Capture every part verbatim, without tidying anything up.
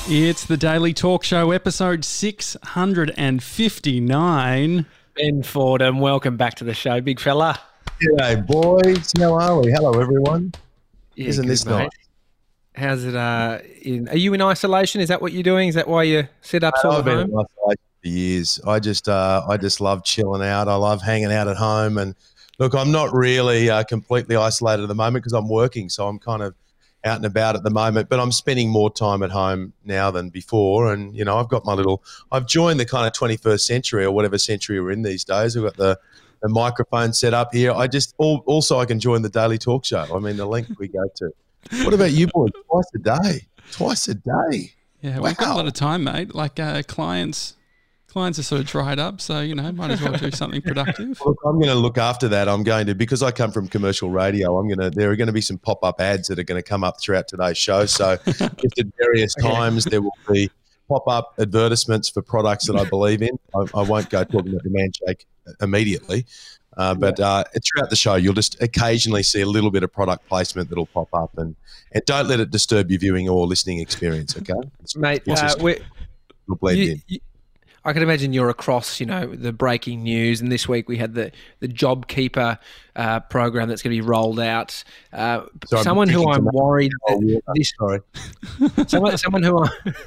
It's the Daily Talk Show, episode six hundred fifty-nine. Ben Fordham, welcome back to the show, big fella. G'day, boys. How are we? Hello, everyone. Yeah, Isn't good, this mate. nice? How's it? Uh, in, are you in isolation? Is that what you're doing? Is that why you set up sort I've of been home? in isolation for years. I just, uh, I just love chilling out. I love hanging out at home. And look, I'm not really uh, completely isolated at the moment because I'm working, so I'm kind of out and about at the moment. But I'm spending more time at home now than before. And you know, I've got my little. I've joined the kind of twenty-first century or whatever century we're in these days. I've got the. The microphone set up here. I just also I can join the Daily Talk Show. I mean, the length we go to. What about you, boys? Twice a day. Twice a day. Yeah, Wow. we've got a lot of time, mate. Like uh, clients, clients are sort of dried up, so you know, might as well do something productive. Look, I'm going to look after that. I'm going to because I come from commercial radio. I'm going to. There are going to be some pop-up ads that are going to come up throughout today's show. So, just at various times, there will be pop-up advertisements for products that I believe in. I, I won't go talking about the Manshake immediately, uh, but uh, throughout the show, you'll just occasionally see a little bit of product placement that'll pop up, and, and don't let it disturb your viewing or listening experience, okay? It's, Mate, it's uh, just- we're, it'll blend you, in. you, I can imagine you're across, you know, the breaking news, and this week we had the the JobKeeper uh, program that's going to be rolled out. Uh, So I'm someone who thinking I'm tonight- worried Oh, yeah, that this sorry. someone someone who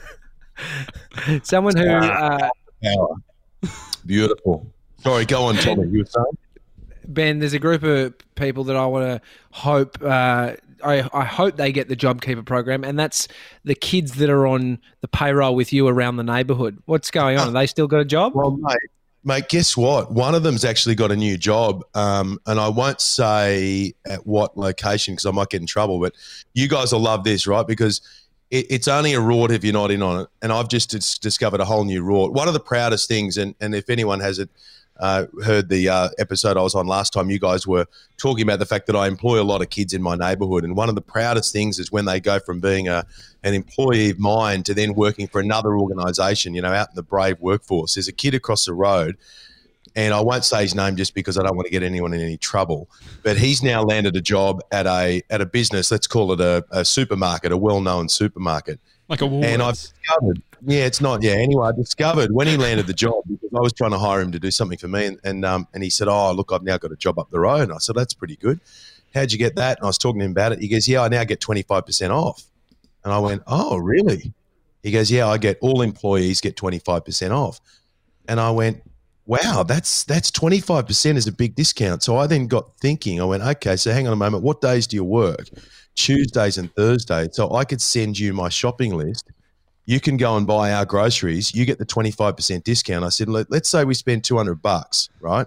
I, someone who uh, Power. Beautiful. Sorry, go on, Tommy. You were saying? Ben, there's a group of people that I want to hope. Uh, I, I hope they get the JobKeeper program, and that's the kids that are on the payroll with you around the neighbourhood. What's going on? Have they still got a job? Well, mate, mate, guess what? One of them's actually got a new job, um, and I won't say at what location because I might get in trouble. But you guys will love this, right? Because it, it's only a rort if you're not in on it. And I've just dis- discovered a whole new rort. One of the proudest things, and, and if anyone hasn't uh, heard the uh, episode I was on last time, you guys were talking about the fact that I employ a lot of kids in my neighbourhood. And one of the proudest things is when they go from being a an employee of mine to then working for another organisation, you know, out in the brave workforce. There's a kid across the road, and I won't say his name just because I don't want to get anyone in any trouble, but he's now landed a job at a at a business, let's call it a, a supermarket, a well-known supermarket. Like a Woolworths. And I've discovered, yeah, it's not, yeah. Anyway, I discovered when he landed the job because I was trying to hire him to do something for me, and and, um, and he said, "Oh, look, I've now got a job up the road." And I said, "That's pretty good. How'd you get that?" And I was talking to him about it. He goes, "Yeah, I now get twenty-five percent off." And I went, "Oh, really?" He goes, "Yeah, I get all employees get twenty-five percent off." And I went, "Wow, that's that's twenty-five percent is a big discount." So I then got thinking. I went, "Okay, so hang on a moment. What days do you work?" Tuesdays and Thursdays. So I could send you my shopping list. You can go and buy our groceries. You get the twenty-five percent discount. I said, Let, let's say we spend two hundred bucks, right?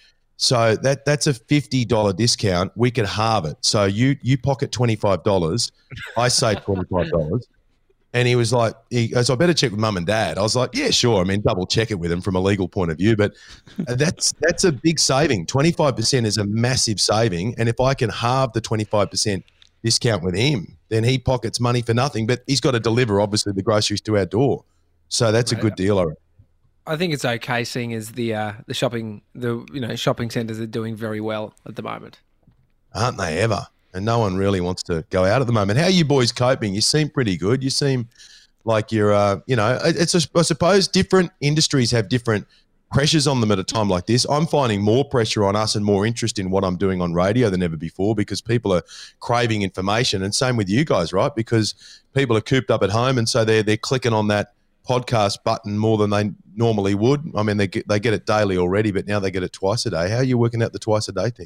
So that that's a fifty dollars discount. We could halve it. So you you pocket twenty-five dollars. I save twenty-five dollars. And he was like, he goes, "I better check with mum and dad." I was like, "Yeah, sure. I mean, double check it with him from a legal point of view." But that's that's a big saving. twenty-five percent is a massive saving. And if I can halve the twenty-five percent discount with him, then he pockets money for nothing. But he's got to deliver, obviously, the groceries to our door. So that's a good deal, I reckon. I think it's okay, seeing as the uh, the shopping the you know shopping centres are doing very well at the moment. Aren't they ever? And no one really wants to go out at the moment. How are you boys coping? You seem pretty good. You seem like you're, uh, you know, it's a, I suppose different industries have different pressures on them at a time like this. I'm finding more pressure on us and more interest in what I'm doing on radio than ever before because people are craving information, and same with you guys, right? Because people are cooped up at home, and so they're they're clicking on that podcast button more than they normally would. I mean, they get, they get it daily already, but now they get it twice a day. How are you working out the twice a day thing?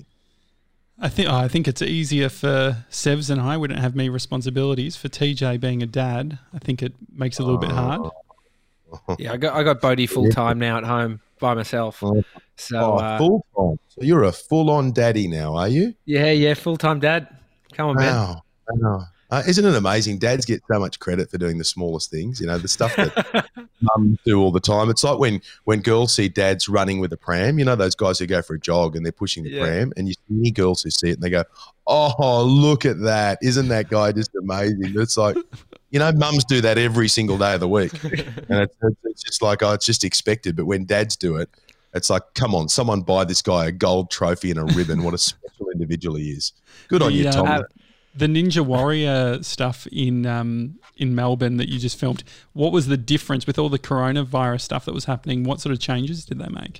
I think I think it's easier for Sevs and I. We don't have many responsibilities. For T J being a dad, I think it makes it a little bit hard. Yeah, I got I got Bodie full time now at home by myself. So oh, uh, full time. So you're a full on daddy now, are you? yeah, yeah, full time dad. Come on, man. Wow. Wow. Uh, isn't it amazing? Dads get so much credit for doing the smallest things, you know, the stuff that mums do all the time. It's like when, when girls see dads running with a pram, you know, those guys who go for a jog and they're pushing the Yeah. pram, and you see girls who see it and they go, "Oh, look at that. Isn't that guy just amazing?" It's like, you know, mums do that every single day of the week. And it's, it's just like, oh, it's just expected. But when dads do it, it's like, come on, someone buy this guy a gold trophy and a ribbon. What a special individual he is. Good on you, Yeah. Tom. Uh, The Ninja Warrior stuff in um, in Melbourne that you just filmed, what was the difference with all the coronavirus stuff that was happening? What sort of changes did they make?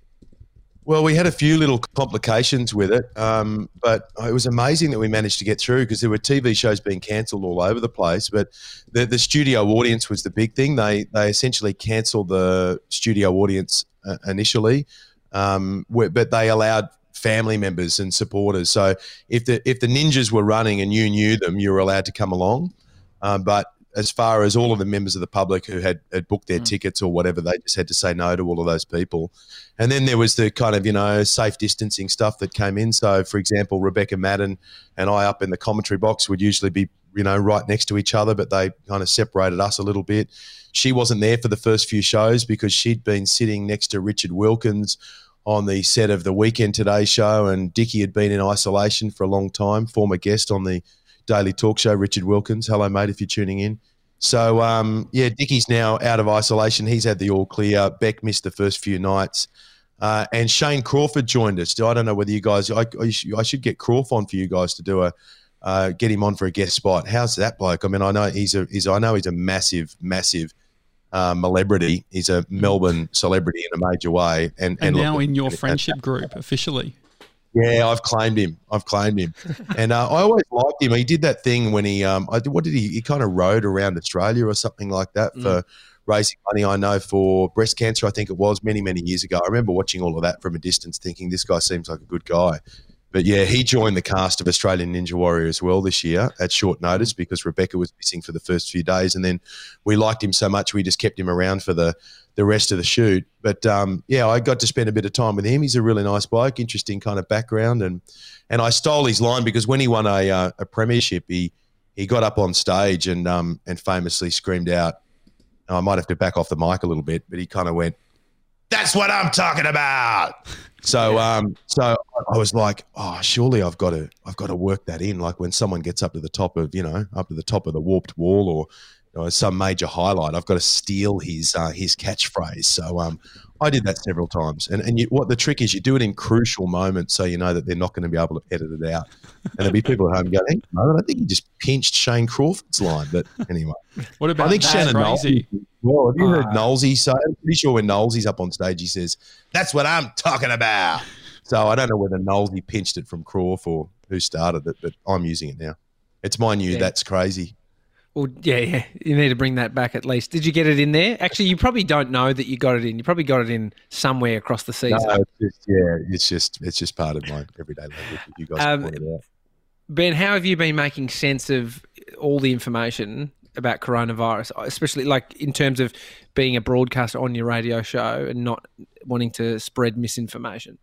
Well, we had a few little complications with it, um, but it was amazing that we managed to get through because there were T V shows being cancelled all over the place. But the, the studio audience was the big thing. They they essentially cancelled the studio audience uh, initially, um, but they allowed family members and supporters. So if the if the ninjas were running and you knew them, you were allowed to come along. Um, but as far as all of the members of the public who had, had booked their mm. tickets or whatever, they just had to say no to all of those people. And then there was the kind of, you know, safe distancing stuff that came in. So, for example, Rebecca Madden and I up in the commentary box would usually be, you know, right next to each other, but they kind of separated us a little bit. She wasn't there for the first few shows because she'd been sitting next to Richard Wilkins on the set of the Weekend Today show, and Dickie had been in isolation for a long time, former guest on the Daily Talk Show, Richard Wilkins. Hello, mate, if you're tuning in. So, um, yeah, Dickie's now out of isolation. He's had the all clear. Beck missed the first few nights. Uh, and Shane Crawford joined us. I don't know whether you guys I, – I should get Crawford on for you guys to do a uh, – get him on for a guest spot. How's that bloke? I mean, I know he's a he's, I know he's a massive, massive uh, celebrity. He's a Melbourne celebrity in a major way. And, and, and now look, in your friendship group officially. Yeah, I've claimed him. I've claimed him. And uh, I always liked him. He did that thing when he, um, I, what did he, he kind of rode around Australia or something like that for mm. raising money, I know, for breast cancer, I think it was, many, many years ago. I remember watching all of that from a distance thinking this guy seems like a good guy. But, yeah, he joined the cast of Australian Ninja Warrior as well this year at short notice because Rebecca was missing for the first few days. And then we liked him so much we just kept him around for the, the rest of the shoot. But, um, yeah, I got to spend a bit of time with him. He's a really nice bloke, interesting kind of background. And and I stole his line because when he won a, uh, a premiership, he he got up on stage and um and famously screamed out, I might have to back off the mic a little bit, but he kind of went, "That's what I'm talking about." So yeah. um so I was like, oh, surely I've got to I've got to work that in. Like when someone gets up to the top of, you know, up to the top of the warped wall or you know, some major highlight, I've got to steal his uh, his catchphrase. So um I did that several times. And and you, what the trick is, you do it in crucial moments so you know that they're not going to be able to edit it out. And there'll be people at home going, hey, no, I think he just pinched Shane Crawford's line. But anyway. What about I think that? Shannon Crazy. Knowles, well, have you heard Uh, Knowlesy say? I'm pretty sure when Knowlesy's up on stage, he says, "That's what I'm talking about." So I don't know whether Knowlesy pinched it from Crawford or who started it, but I'm using it now. It's my new Yeah. That's Crazy. Well, yeah, yeah, you need to bring that back at least. Did you get it in there? Actually, you probably don't know that you got it in. You probably got it in somewhere across the season. No, it's just, yeah, it's just it's just part of my everyday language. If you guys Um, point it out. Ben, how have you been making sense of all the information about coronavirus, especially like in terms of being a broadcaster on your radio show and not wanting to spread misinformation?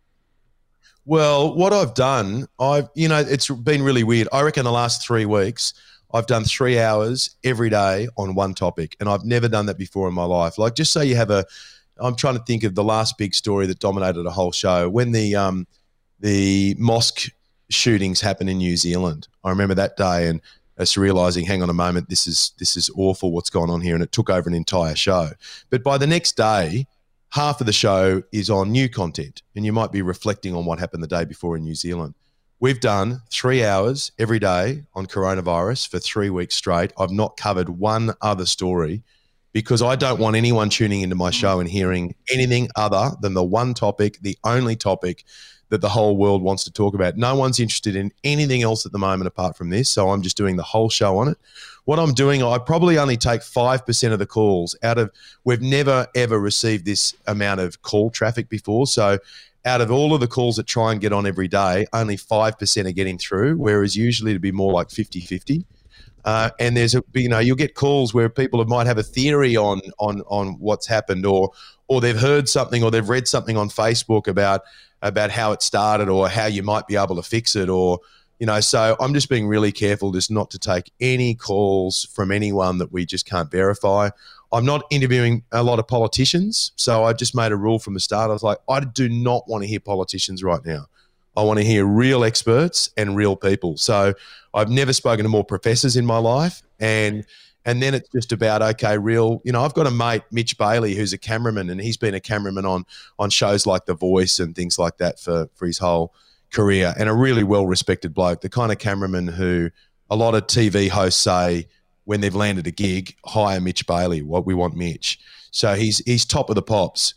Well, what I've done, I've you know, it's been really weird. I reckon the last three weeks, I've done three hours every day on one topic, and I've never done that before in my life. Like, just say you have a, I'm trying to think of the last big story that dominated a whole show when the um, the mosque shootings happened in New Zealand. I remember that day and us realising, hang on a moment, this is this is awful what's gone on here, and it took over an entire show. But by the next day, half of the show is on new content, and you might be reflecting on what happened the day before in New Zealand. We've done three hours every day on coronavirus for three weeks straight. I've not covered one other story because I don't want anyone tuning into my show and hearing anything other than the one topic, the only topic that the whole world wants to talk about. No one's interested in anything else at the moment apart from this, so I'm just doing the whole show on it. What I'm doing, I probably only take five percent of the calls out of – we've never, ever received this amount of call traffic before, so – out of all of the calls that try and get on every day, only five percent are getting through, whereas usually it'd be more like fifty-fifty. Uh, and there's a, you know, you'll get calls where people might have a theory on on on what's happened, or or they've heard something, or they've read something on Facebook about about how it started, or how you might be able to fix it, or you know. So I'm just being really careful just not to take any calls from anyone that we just can't verify. I'm not interviewing a lot of politicians, so I just made a rule from the start. I was like, I do not want to hear politicians right now. I want to hear real experts and real people. So I've never spoken to more professors in my life. And and then it's just about, okay, real, you know, I've got a mate, Mitch Bailey, who's a cameraman, and he's been a cameraman on on shows like The Voice and things like that for, for his whole career, and a really well-respected bloke, the kind of cameraman who a lot of T V hosts say when they've landed a gig, hire Mitch Bailey. What we want Mitch. So he's he's top of the pops.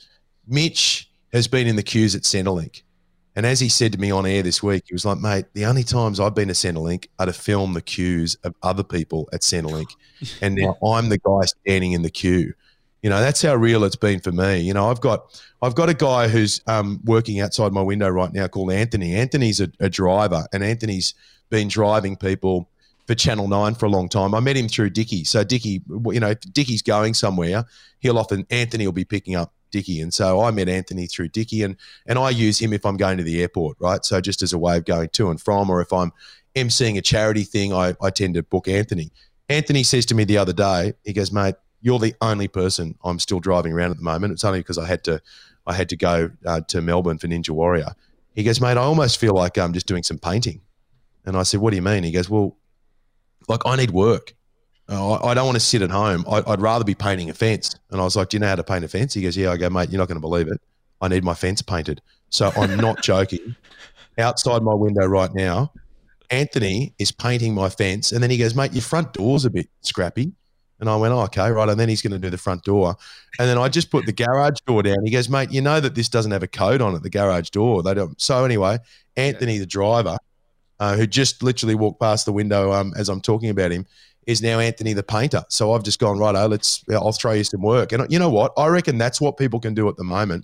Mitch has been in the queues at Centrelink. And as he said to me on air this week, he was like, mate, the only times I've been to Centrelink are to film the queues of other people at Centrelink. And now I'm the guy standing in the queue. You know, that's how real it's been for me. You know, I've got I've got a guy who's um, working outside my window right now called Anthony. Anthony's a, a driver, and Anthony's been driving people for Channel nine for a long time. I met him through Dickie. So Dickie, you know, if Dickie's going somewhere, he'll often, Anthony will be picking up Dickie. And so I met Anthony through Dickie, and and I use him if I'm going to the airport, right? So just as a way of going to and from, or if I'm emceeing a charity thing, I, I tend to book Anthony. Anthony says to me the other day, he goes, mate, you're the only person I'm still driving around at the moment. It's only because I had to I had to go uh, to Melbourne for Ninja Warrior. He goes, mate, I almost feel like I'm just doing some painting. And I said, what do you mean? He goes, well, like I need work. Uh, I, I don't want to sit at home. I, I'd rather be painting a fence. And I was like, do you know how to paint a fence? He goes, yeah. I go, mate, you're not going to believe it. I need my fence painted. So I'm not joking. Outside my window right now, Anthony is painting my fence. And then he goes, mate, your front door's a bit scrappy. And I went, oh, okay, right. And then he's going to do the front door. And then I just put the garage door down. He goes, mate, you know that this doesn't have a code on it, the garage door. They don't. So anyway, Anthony, the driver, uh, who just literally walked past the window um, as I'm talking about him, is now Anthony the painter. So I've just gone, right, oh, let's, I'll throw you some work. And you know what? I reckon that's what people can do at the moment.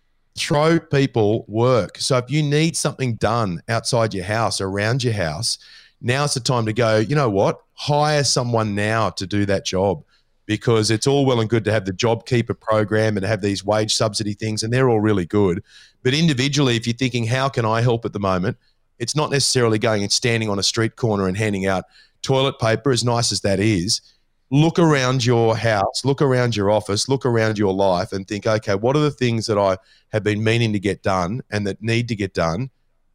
Throw people work. So if you need something done outside your house, around your house, now's the time to go, you know what? Hire someone now to do that job, because it's all well and good to have the JobKeeper program and have these wage subsidy things, and they're all really good. But individually, if you're thinking, how can I help at the moment? It's not necessarily going and standing on a street corner and handing out toilet paper, as nice as that is. Look around your house, look around your office, look around your life and think, okay, what are the things that I have been meaning to get done and that need to get done?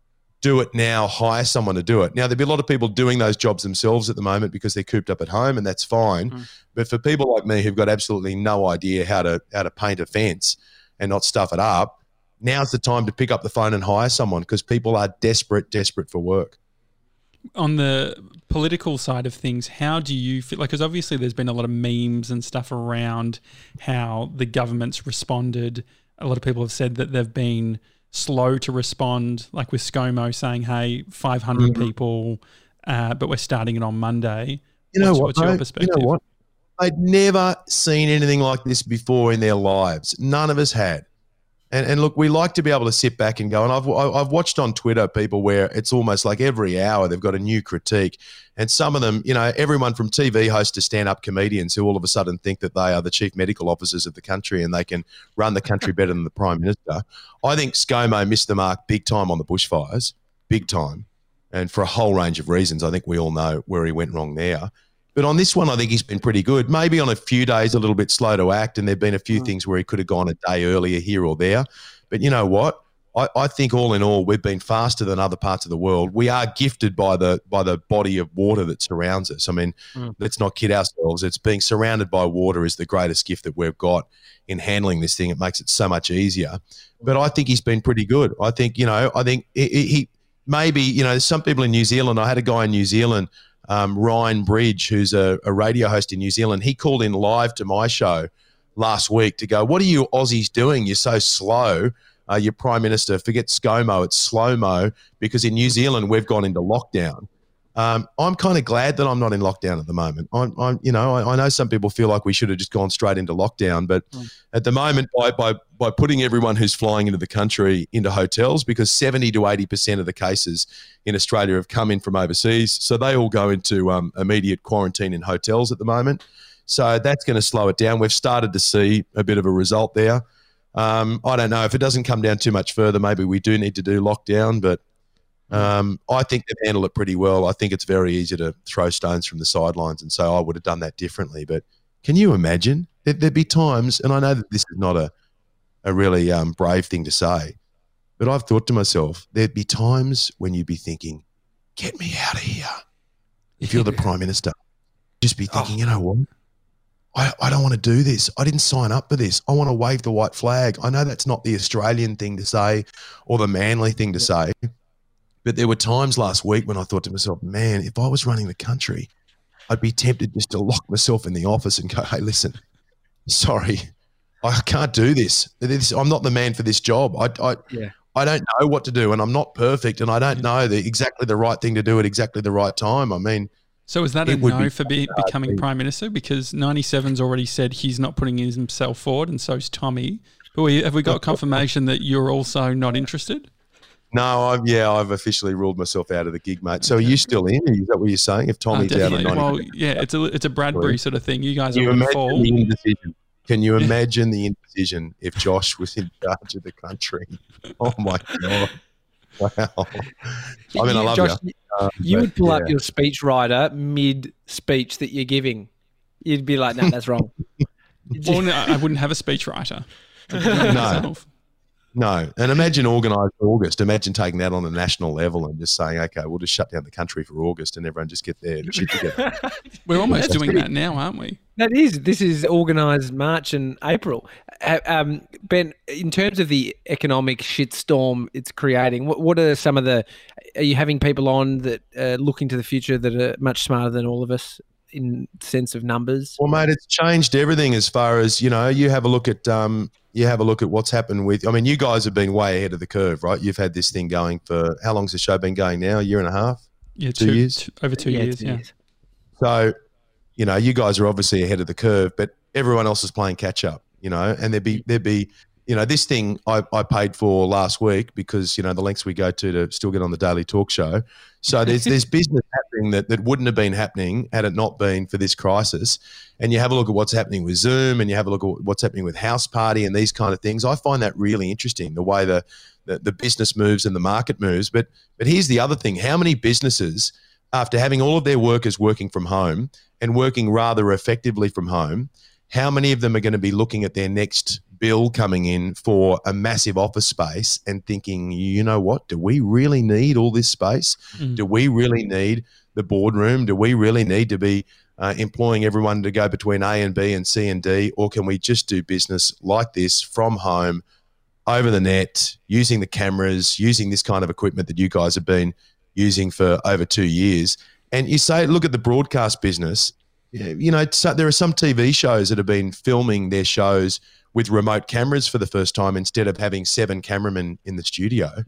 Do it now, hire someone to do it. Now, there'll be a lot of people doing those jobs themselves at the moment because they're cooped up at home, and that's fine. Mm. But for people like me who've got absolutely no idea how to how to paint a fence and not stuff it up, now's the time to pick up the phone and hire someone, because people are desperate, desperate for work. On the political side of things, how do you feel? Like, because obviously there's been a lot of memes and stuff around how the government's responded. A lot of people have said that they've been slow to respond, like with ScoMo saying, hey, five hundred mm-hmm. people, uh, but we're starting it on Monday. You know what's, what? What's your perspective? You know what? They'd never seen anything like this before in their lives. None of us had. And, and look, we like to be able to sit back and go, and I've, I've watched on Twitter people where it's almost like every hour they've got a new critique. And some of them, you know, everyone from T V hosts to stand-up comedians who all of a sudden think that they are the chief medical officers of the country and they can run the country better than the Prime Minister. I think ScoMo missed the mark big time on the bushfires, big time. And for a whole range of reasons, I think we all know where he went wrong there. But on this one, I think he's been pretty good. Maybe on a few days, a little bit slow to act, and there have been a few mm. things where he could have gone a day earlier here or there. But you know what? I, I think all in all, we've been faster than other parts of the world. We are gifted by the by the body of water that surrounds us. I mean, mm. let's not kid ourselves. It's being surrounded by water is the greatest gift that we've got in handling this thing. It makes it so much easier. But I think he's been pretty good. I think, you know, I think he, he maybe, you know, some people in New Zealand, I had a guy in New Zealand, Um, Ryan Bridge, who's a, a radio host in New Zealand, he called in live to my show last week to go, what are you Aussies doing? You're so slow. Uh, your Prime Minister, forget ScoMo, it's slow-mo, because in New Zealand we've gone into lockdown. Um, I'm kind of glad that I'm not in lockdown at the moment. I'm, I'm you know, I, I know some people feel like we should have just gone straight into lockdown, but mm. at the moment, by, by by putting everyone who's flying into the country into hotels, because seventy to eighty percent of the cases in Australia have come in from overseas, so they all go into um, immediate quarantine in hotels at the moment. So that's going to slow it down. We've started to see a bit of a result there. Um, I don't know if it doesn't come down too much further. Maybe we do need to do lockdown, but. Um, I think they've handled it pretty well. I think it's very easy to throw stones from the sidelines and say, oh, I would have done that differently. But can you imagine? There, there'd be times, and I know that this is not a, a really um, brave thing to say, but I've thought to myself, there'd be times when you'd be thinking, get me out of here. If you're the Prime Minister, just be thinking, oh. you know what? I, I don't want to do this. I didn't sign up for this. I want to wave the white flag. I know that's not the Australian thing to say or the manly thing to say. But there were times last week when I thought to myself, man, if I was running the country, I'd be tempted just to lock myself in the office and go, hey, listen, sorry, I can't do this. this I'm not the man for this job. I, I, yeah. I don't know what to do, and I'm not perfect, and I don't Yeah. know the exactly the right thing to do at exactly the right time. I mean, So is that a it would no be for be, hard becoming to- Prime Minister? Because ninety-seven's already said he's not putting himself forward, and so's Tommy. But we, have we got confirmation that you're also not interested? no, I've yeah, I've officially ruled myself out of the gig, mate. So are you still in? Is that what you're saying? If Oh, Tommy's out of definitely. ninety, Well, yeah, it's a it's a Bradbury sort of thing. You guys can are you going to imagine fall. the indecision? Can you imagine the indecision if Josh was in charge of the country? Oh my god! Wow. I mean, I love Josh, you. Um, You but, would pull up yeah. your speechwriter mid speech that you're giving. You'd be like, no, that's wrong. Well, no, I wouldn't have a speechwriter. I'd do it No. myself. No, and imagine organised August. Imagine taking that on a national level and just saying, okay, we'll just shut down the country for August, and everyone just get their shit together. We're almost That's doing pretty- that now, aren't we? That is. This is organised March and April. Uh, um, Ben, in terms of the economic shitstorm it's creating, what, what are some of the? Are you having people on that uh, look into the future that are much smarter than all of us in sense of numbers? Well, mate, it's changed everything as far as, you know, you have a look at um, you have a look at what's happened with. I mean, you guys have been way ahead of the curve, right? You've had this thing going for how long's the show been going now? A year and a half. Yeah, Two years? two- over two years. two Yeah. So, you know, you guys are obviously ahead of the curve, but everyone else is playing catch up, you know, and there'd be, there'd be, you know, this thing I, I paid for last week because, you know, the lengths we go to to still get on the daily talk show. So there's, there's business happening that, that wouldn't have been happening had it not been for this crisis. And you have a look at what's happening with Zoom, and you have a look at what's happening with House Party and these kind of things. I find that really interesting, the way the, the, the business moves and the market moves. But, but here's the other thing. How many businesses, after having all of their workers working from home and working rather effectively from home, how many of them are going to be looking at their next bill coming in for a massive office space and thinking, you know what, do we really need all this space? Mm. Do we really need the boardroom? Do we really need to be uh, employing everyone to go between A and B and C and D? Or can we just do business like this from home, over the net, using the cameras, using this kind of equipment that you guys have been using for over two years? And you say, look at the broadcast business. You know, so there are some T V shows that have been filming their shows with remote cameras for the first time instead of having seven cameramen in the studio.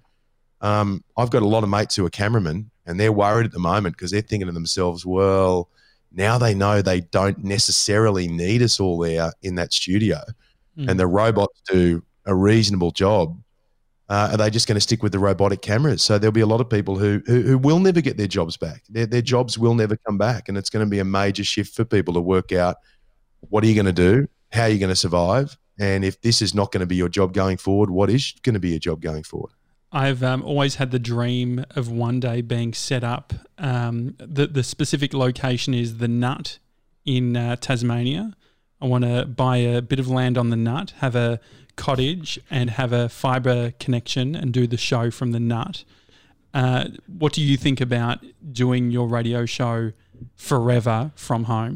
Um, I've got a lot of mates who are cameramen, and they're worried at the moment because they're thinking to themselves, well, now they know they don't necessarily need us all there in that studio, Mm. and the robots do a reasonable job. Uh, are they just going to stick with the robotic cameras? So there'll be a lot of people who, who who will never get their jobs back. Their their jobs will never come back, and it's going to be a major shift for people to work out what are you going to do, how are you going to survive, and if this is not going to be your job going forward, what is going to be your job going forward? I've um, always had the dream of one day being set up. Um, the the specific location is the Nut in uh, Tasmania. I want to buy a bit of land on the Nut, have a cottage, and have a fibre connection, and do the show from the Nut. Uh, what do you think about doing your radio show forever from home?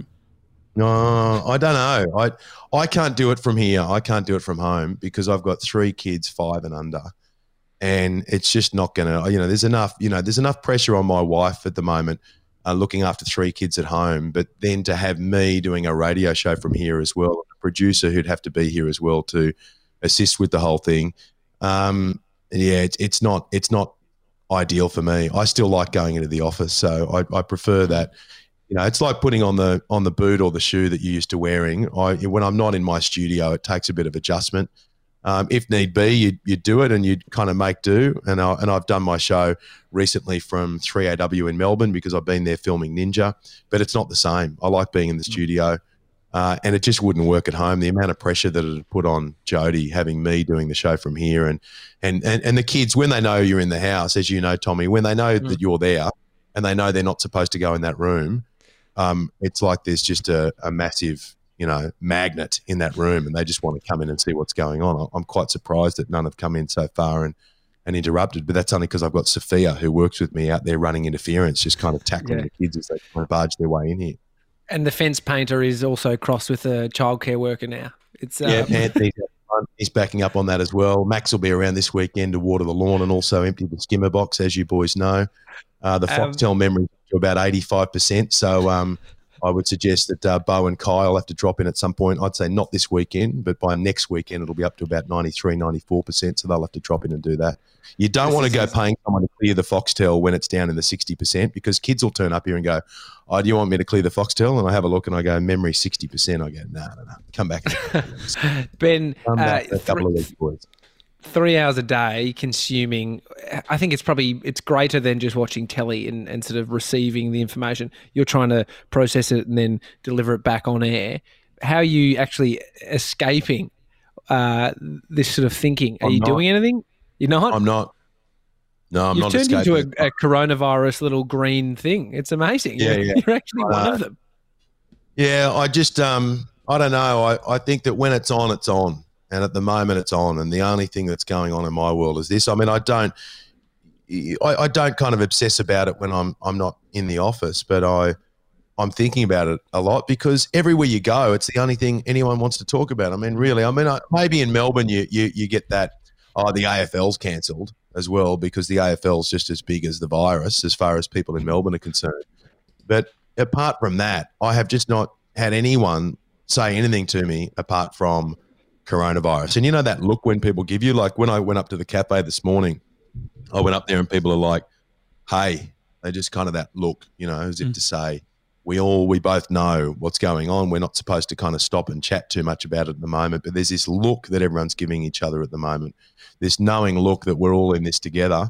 No, I don't know. I I can't do it from here. I can't do it from home because I've got three kids, five and under, and it's just not going to. You know, there's enough. You know, there's enough pressure on my wife at the moment, uh, looking after three kids at home. But then to have me doing a radio show from here as well, a producer who'd have to be here as well to assist with the whole thing. Um, yeah, it's it's not it's not ideal for me. I still like going into the office, so I, I prefer that. You know, it's like putting on the on the boot or the shoe that you're used to wearing. I, when I'm not in my studio, it takes a bit of adjustment. Um, if need be, you you do it and you kind of make do. And I, and I've done my show recently from three A W in Melbourne because I've been there filming Ninja, but it's not the same. I like being in the studio, uh, and it just wouldn't work at home. The amount of pressure that it put on Jody having me doing the show from here, and and and and the kids when they know you're in the house, as you know, Tommy, when they know Mm. that you're there and they know they're not supposed to go in that room. Um, it's like there's just a, a massive, you know, magnet in that room, and they just want to come in and see what's going on. I'm quite surprised that none have come in so far and, and interrupted, but that's only because I've got Sophia who works with me out there running interference, just kind of tackling Yeah. the kids as they kind of barge their way in here. And the fence painter is also crossed with a childcare worker now. It's um, Yeah, Anthony, front. He's backing up on that as well. Max will be around this weekend to water the lawn and also empty the skimmer box, as you boys know. Uh, the Um, Foxtel memory to about eighty-five percent. So um, I would suggest that uh, Bo and Kyle have to drop in at some point. I'd say not this weekend, but by next weekend it'll be up to about ninety-three, ninety-four percent. So they'll have to drop in and do that. You don't This want to is go easy. paying someone to clear the Foxtel when it's down in the sixty percent, because kids will turn up here and go, oh, do you want me to clear the Foxtel? And I have a look and I go, memory sixty percent. I go, no, no, no. Come back. Ben, Come uh, back in a couple of thr- weeks, boys. three hours a day consuming, I think it's probably, it's greater than just watching telly and, and sort of receiving the information. You're trying to process it and then deliver it back on air. How are you actually escaping uh, this sort of thinking? Are I'm you not. doing anything? You're not? I'm not. No, I'm You've not turned into escaping. a, a coronavirus little green thing. It's amazing. Yeah, You're, yeah. you're actually I one know. of them. Yeah, I just, um, I don't know. I, I think that when it's on, it's on. And at the moment it's on. And the only thing that's going on in my world is this. I mean, I don't, I, I don't kind of obsess about it when I'm, I'm not in the office, but I, I'm thinking about it a lot because everywhere you go, it's the only thing anyone wants to talk about. I mean, really, I mean, I, maybe in Melbourne you, you, you get that, oh, the A F L's cancelled as well because the A F L's just as big as the virus as far as people in Melbourne are concerned. But apart from that, I have just not had anyone say anything to me apart from coronavirus. And you know that look when people give you, like when I went up to the cafe this morning, I went up there and people are like, hey, they just kind of that look, you know, as if Mm. to say, we all, we both know what's going on. We're not supposed to kind of stop and chat too much about it at the moment, but there's this look that everyone's giving each other at the moment, this knowing look that we're all in this together.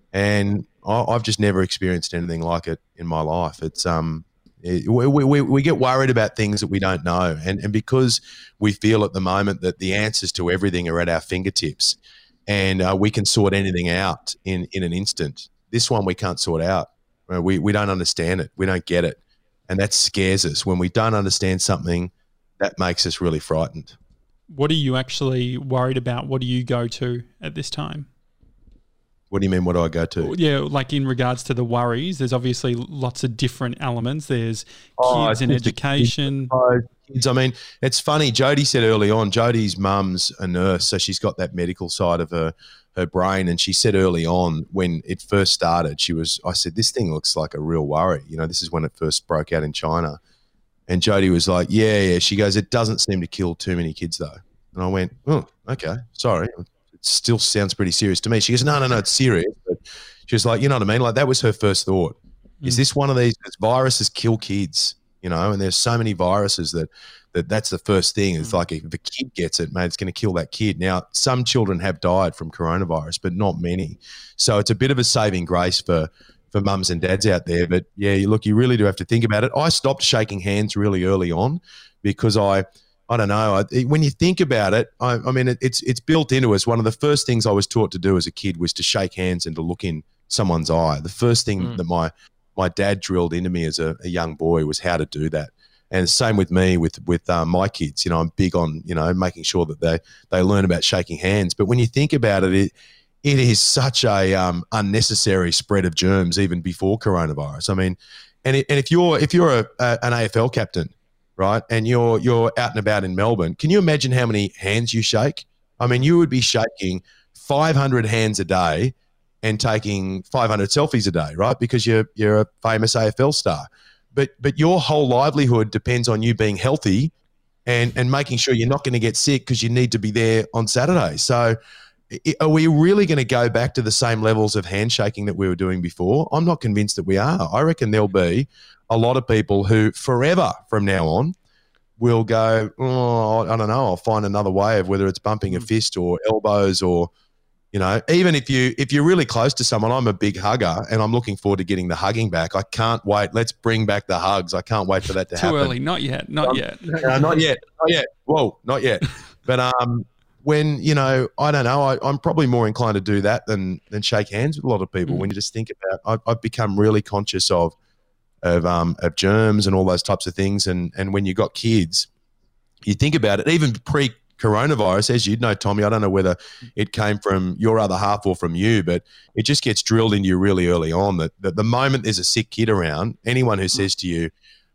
And I, I've just never experienced anything like it in my life. It's, um, it, we, we, we get worried about things that we don't know. And, and because we feel at the moment that the answers to everything are at our fingertips and uh, we can sort anything out in, in an instant, this one we can't sort out. Uh, We, we don't understand it. We don't get it. And that scares us. When we don't understand something, that makes us really frightened. What are you actually worried about? What do you go to at this time? What do you mean, what do I go to? Yeah, like in regards to the worries, there's obviously lots of different elements. There's Oh, kids I and think the education. Oh, kids. I mean, it's funny. Jodie said early on, Jodie's mum's a nurse, so she's got that medical side of her, her brain. And she said early on when it first started, she was, I said, this thing looks like a real worry. You know, this is when it first broke out in China. And Jodie was like, yeah, yeah. She goes, it doesn't seem to kill too many kids though. And I went, oh, okay, sorry. It still sounds pretty serious to me. She goes, no, no, no, it's serious. But she was like, you know what I mean? Like that was her first thought. Is Mm. this one of these viruses kill kids? You know, and there's so many viruses that, that that's the first thing. It's like if a kid gets it, mate, it's going to kill that kid. Now, some children have died from coronavirus, but not many. So it's a bit of a saving grace for, for mums and dads out there. But yeah, you look, you really do have to think about it. I stopped shaking hands really early on because I, I don't know. I, when you think about it, I, I mean, it, it's it's built into us. One of the first things I was taught to do as a kid was to shake hands and to look in someone's eye. The first thing Mm. that my my dad drilled into me as a, a young boy was how to do that. And same with me with with uh, my kids. You know, I'm big on you know making sure that they they learn about shaking hands. But when you think about it, it it is such a um, unnecessary spread of germs even before coronavirus. I mean, and it, and if you're if you're a, a, an A F L captain, right, and you're you're out and about in Melbourne, can you imagine how many hands you shake? I mean, you would be shaking five hundred hands a day and taking five hundred selfies a day, right? Because you're you're a famous A F L star. But but your whole livelihood depends on you being healthy and and making sure you're not going to get sick because you need to be there on Saturday. So i- are we really going to go back to the same levels of handshaking that we were doing before? I'm not convinced that we are. I reckon there'll be a lot of people who forever from now on will go, oh, I don't know, I'll find another way of whether it's bumping a fist or elbows or, you know, even if you if you're really close to someone. I'm a big hugger and I'm looking forward to getting the hugging back. I can't wait. Let's bring back the hugs. I can't wait for that to Too happen. early. Not yet. Not Um, yet. Uh, not yet. Not yet. Whoa, not yet. But um, when, you know, I don't know, I, I'm probably more inclined to do that than than shake hands with a lot of people. Mm. When you just think about, I've, I've become really conscious of of um of germs and all those types of things. And and when you got kids, you think about it, even pre coronavirus, as you'd know, Tommy, I don't know whether it came from your other half or from you, but it just gets drilled into you really early on that, that the moment there's a sick kid around, anyone who says to you,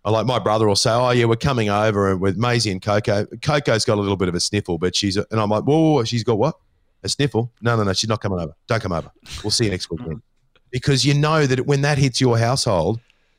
I like my brother will say, oh, yeah, we're coming over with Maisie and Coco. Coco's got a little bit of a sniffle, but she's, and I'm like, whoa, whoa, whoa, she's got what? A sniffle? No, no, no, she's not coming over. Don't come over. We'll see you next weekend. Because you know that when that hits your household,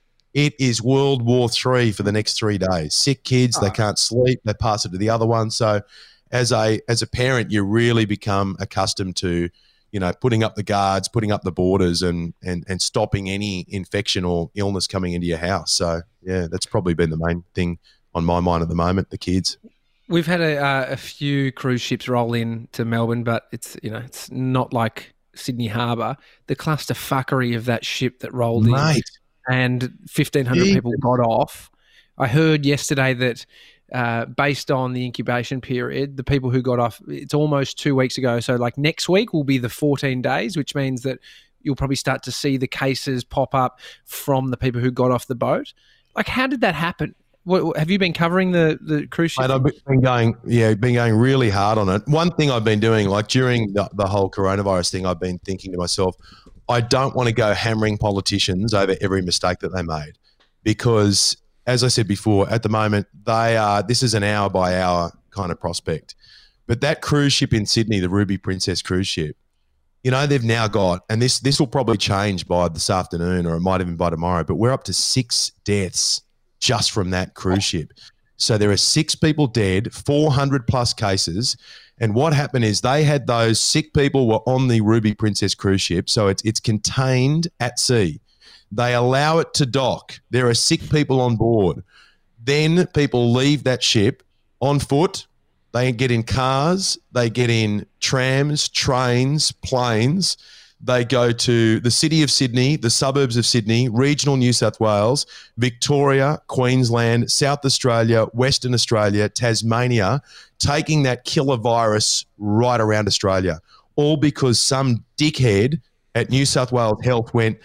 it is World War Three for the next three days. Sick kids, they can't sleep, they pass it to the other one. So as a as a parent, you really become accustomed to, you know, putting up the guards, putting up the borders and and and stopping any infection or illness coming into your house. So, yeah, that's probably been the main thing on my mind at the moment, the kids. We've had a, uh, a few cruise ships roll in to Melbourne, but it's, you know, it's not like Sydney Harbour. The clusterfuckery of that ship that rolled Mate. in and fifteen hundred Jesus. people got off. I heard yesterday that uh, based on the incubation period, the people who got off, it's almost two weeks ago. So like next week will be the fourteen days, which means that you'll probably start to see the cases pop up from the people who got off the boat. Like, how did that happen? What, have you been covering the, the cruise ship? Mate, I've been going, yeah, been going really hard on it. One thing I've been doing, like during the, the whole coronavirus thing, I've been thinking to myself, I don't want to go hammering politicians over every mistake that they made, because, as I said before, at the moment they are. This is an hour by hour kind of prospect. But that cruise ship in Sydney, the Ruby Princess cruise ship, you know, they've now got, and this this will probably change by this afternoon, or it might even by tomorrow. But we're up to six deaths just from that cruise ship. So there are six people dead, four hundred plus cases. And what happened is they had those sick people were on the Ruby Princess cruise ship. So it's it's contained at sea. They allow it to dock. There are sick people on board. Then people leave that ship on foot. They get in cars. They get in trams, trains, planes. They go to the city of Sydney, the suburbs of Sydney, regional New South Wales, Victoria, Queensland, South Australia, Western Australia, Tasmania, taking that killer virus right around Australia, all because some dickhead at New South Wales Health went,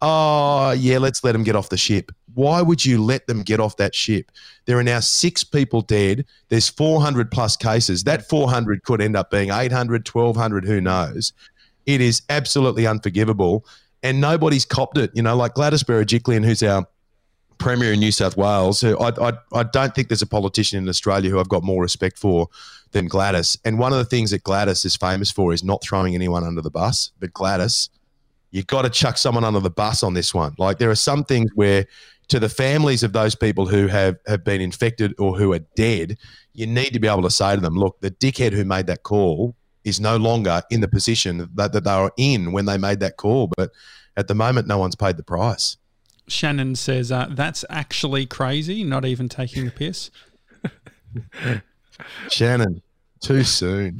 oh, yeah, let's let them get off the ship. Why would you let them get off that ship? There are now six people dead. There's four hundred plus cases. That four hundred could end up being eight hundred, twelve hundred, who knows? It is absolutely unforgivable, and nobody's copped it. You know, like Gladys Berejiklian, who's our Premier in New South Wales, who I, I, I don't think there's a politician in Australia who I've got more respect for than Gladys. And one of the things that Gladys is famous for is not throwing anyone under the bus. But Gladys, you've got to chuck someone under the bus on this one. Like, there are some things where, to the families of those people who have, have been infected or who are dead, you need to be able to say to them, look, the dickhead who made that call is no longer in the position that, that they were in when they made that call. But at the moment, no one's paid the price. Shannon says, uh, that's actually crazy, not even taking the piss. Shannon, too soon.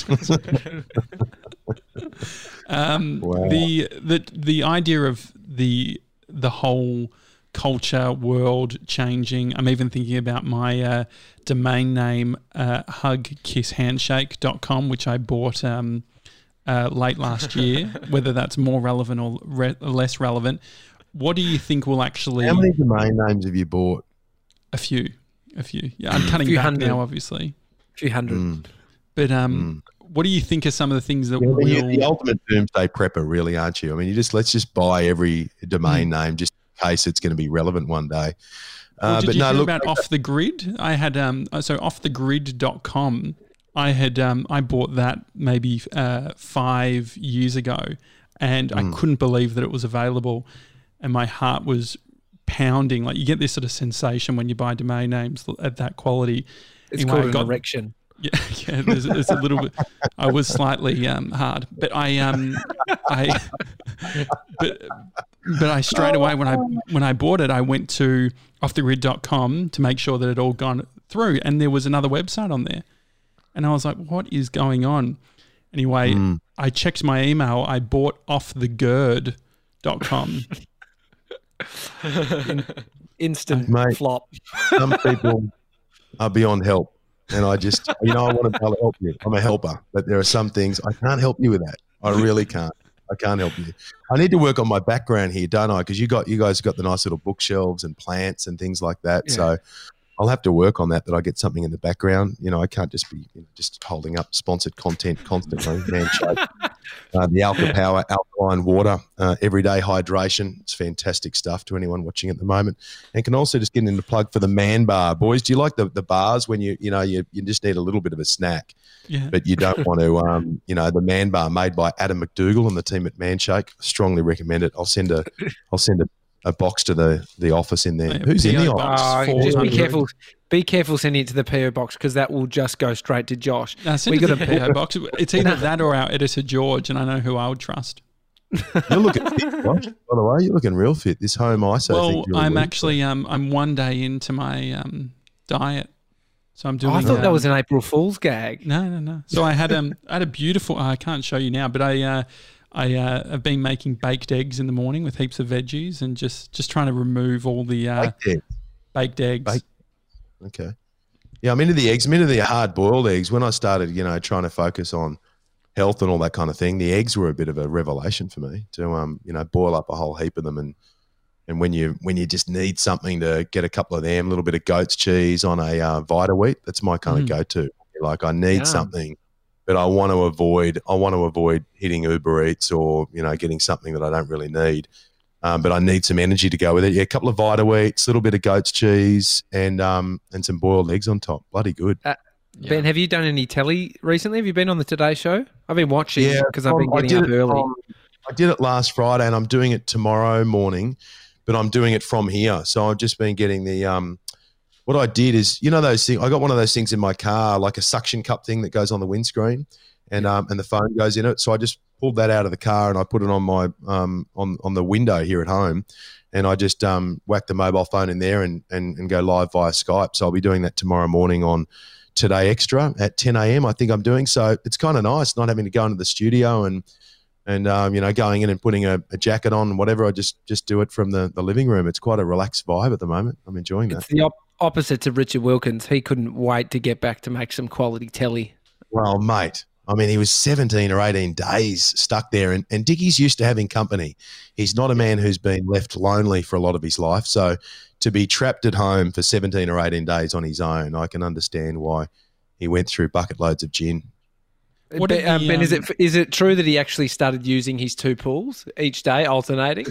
um, Wow. The the the idea of the the whole culture world changing. I'm even thinking about my uh, domain name, uh, hug kiss handshake dot com, which I bought um, uh, late last year. Whether that's more relevant or re- less relevant. What do you think will actually? How many domain names have you bought? A few, a few. Yeah, I'm cutting few back hundred. now, obviously. A few hundred. Mm. But um, mm. what do you think are some of the things that Yeah, will? you're the ultimate doomsday prepper, really, aren't you? I mean, you just let's just buy every domain mm. name just in case it's going to be relevant one day. Well, uh, did but you no, hear look, about Off the Grid? I had um, so off the grid dot com. I had um, I bought that maybe uh, five years ago, and mm. I couldn't believe that it was available, and my heart was pounding. Like, you get this sort of sensation when you buy domain names at that quality. It's anyway, called an got, erection. Yeah, yeah. There's, there's a little bit. I was slightly um, hard, but I um, I, but but I straight away when I when I bought it, I went to off the grid dot com to make sure that it had all gone through, and there was another website on there, and I was like, what is going on? Anyway, mm. I checked my email. I bought off the gerd dot com. In, instant Mate, flop. Some people are beyond help. And I just, you know, I want to be able to help you. I'm a helper. But there are some things I can't help you with that. I really can't. I can't help you. I need to work on my background here, don't I? Because you got, you guys got the nice little bookshelves and plants and things like that. Yeah. So I'll have to work on that, that I get something in the background. You know, I can't just be you know, just holding up sponsored content constantly. Man, uh, the Alka Power alkaline water, uh, everyday hydration. It's fantastic stuff to anyone watching at the moment. And can also just get in the plug for the Man Bar. Boys, do you like the, the bars when you, you know, you, you just need a little bit of a snack, Yeah. but you don't want to, um, you know, the Man Bar made by Adam McDougall and the team at Manshake. Strongly recommend it. I'll send a, I'll send a, a box to the, the office in there. Yeah, Who's in P O the box. office? Oh, just be four hundred. careful. Be careful sending it to the P O box because that will just go straight to Josh. No, send We it to got the P O box. It's either that or our editor George, and I know who I would trust. You're looking fit, Josh, by the way. You're looking real fit. This home iso. Well, thing I'm actually um I'm one day into my um diet, so I'm doing. Oh, I thought that um, was an April Fool's gag. No, no, no. So I had um I had a beautiful. I can't show you now, but I uh, I uh, have been making baked eggs in the morning with heaps of veggies and just just trying to remove all the uh, Baked eggs. baked eggs. Baked- Okay. Yeah, I'm into the eggs. I'm into the hard boiled eggs. When I started, you know, trying to focus on health and all that kind of thing, the eggs were a bit of a revelation for me to, um, you know, boil up a whole heap of them. And and when you when you just need something to get a couple of them, a little bit of goat's cheese on a uh, Vita Wheat, that's my kind Mm. of go-to. Like I need Yeah. something, but I want to avoid. I want to avoid hitting Uber Eats or you know getting something that I don't really need. Um, but I need some energy to go with it. Yeah, a couple of Vita Wheats, a little bit of goat's cheese, and um, and some boiled eggs on top. Bloody good. Ben, have you done any telly recently? Have you been on the Today Show? I've been watching Yeah, because I've been I getting did up it early. on- I did it last Friday, and I'm doing it tomorrow morning, but I'm doing it from here. So I've just been getting the. Um, what I did is, you know, those things. I got one of those things in my car, like a suction cup thing that goes on the windscreen, and um, and the phone goes in it. So I just pulled that out of the car and I put it on my um on on the window here at home, and I just um whack the mobile phone in there and and and go live via Skype. So I'll be doing that tomorrow morning on Today Extra at ten a.m. I think I'm doing. So it's kind of nice not having to go into the studio and and um, you know going in and putting a, a jacket on and whatever. I just just do it from the, the living room. It's quite a relaxed vibe at the moment. I'm enjoying that. It's the op- opposite to Richard Wilkins. He couldn't wait to get back to make some quality telly. Well, mate, I mean, he was seventeen or eighteen days stuck there, and, and Dickie's used to having company. He's not a man who's been left lonely for a lot of his life. So to be trapped at home for seventeen or eighteen days on his own, I can understand why he went through bucket loads of gin. What Ben, did the, um, ben, is um, it is it true that he actually started using his two pools each day, alternating?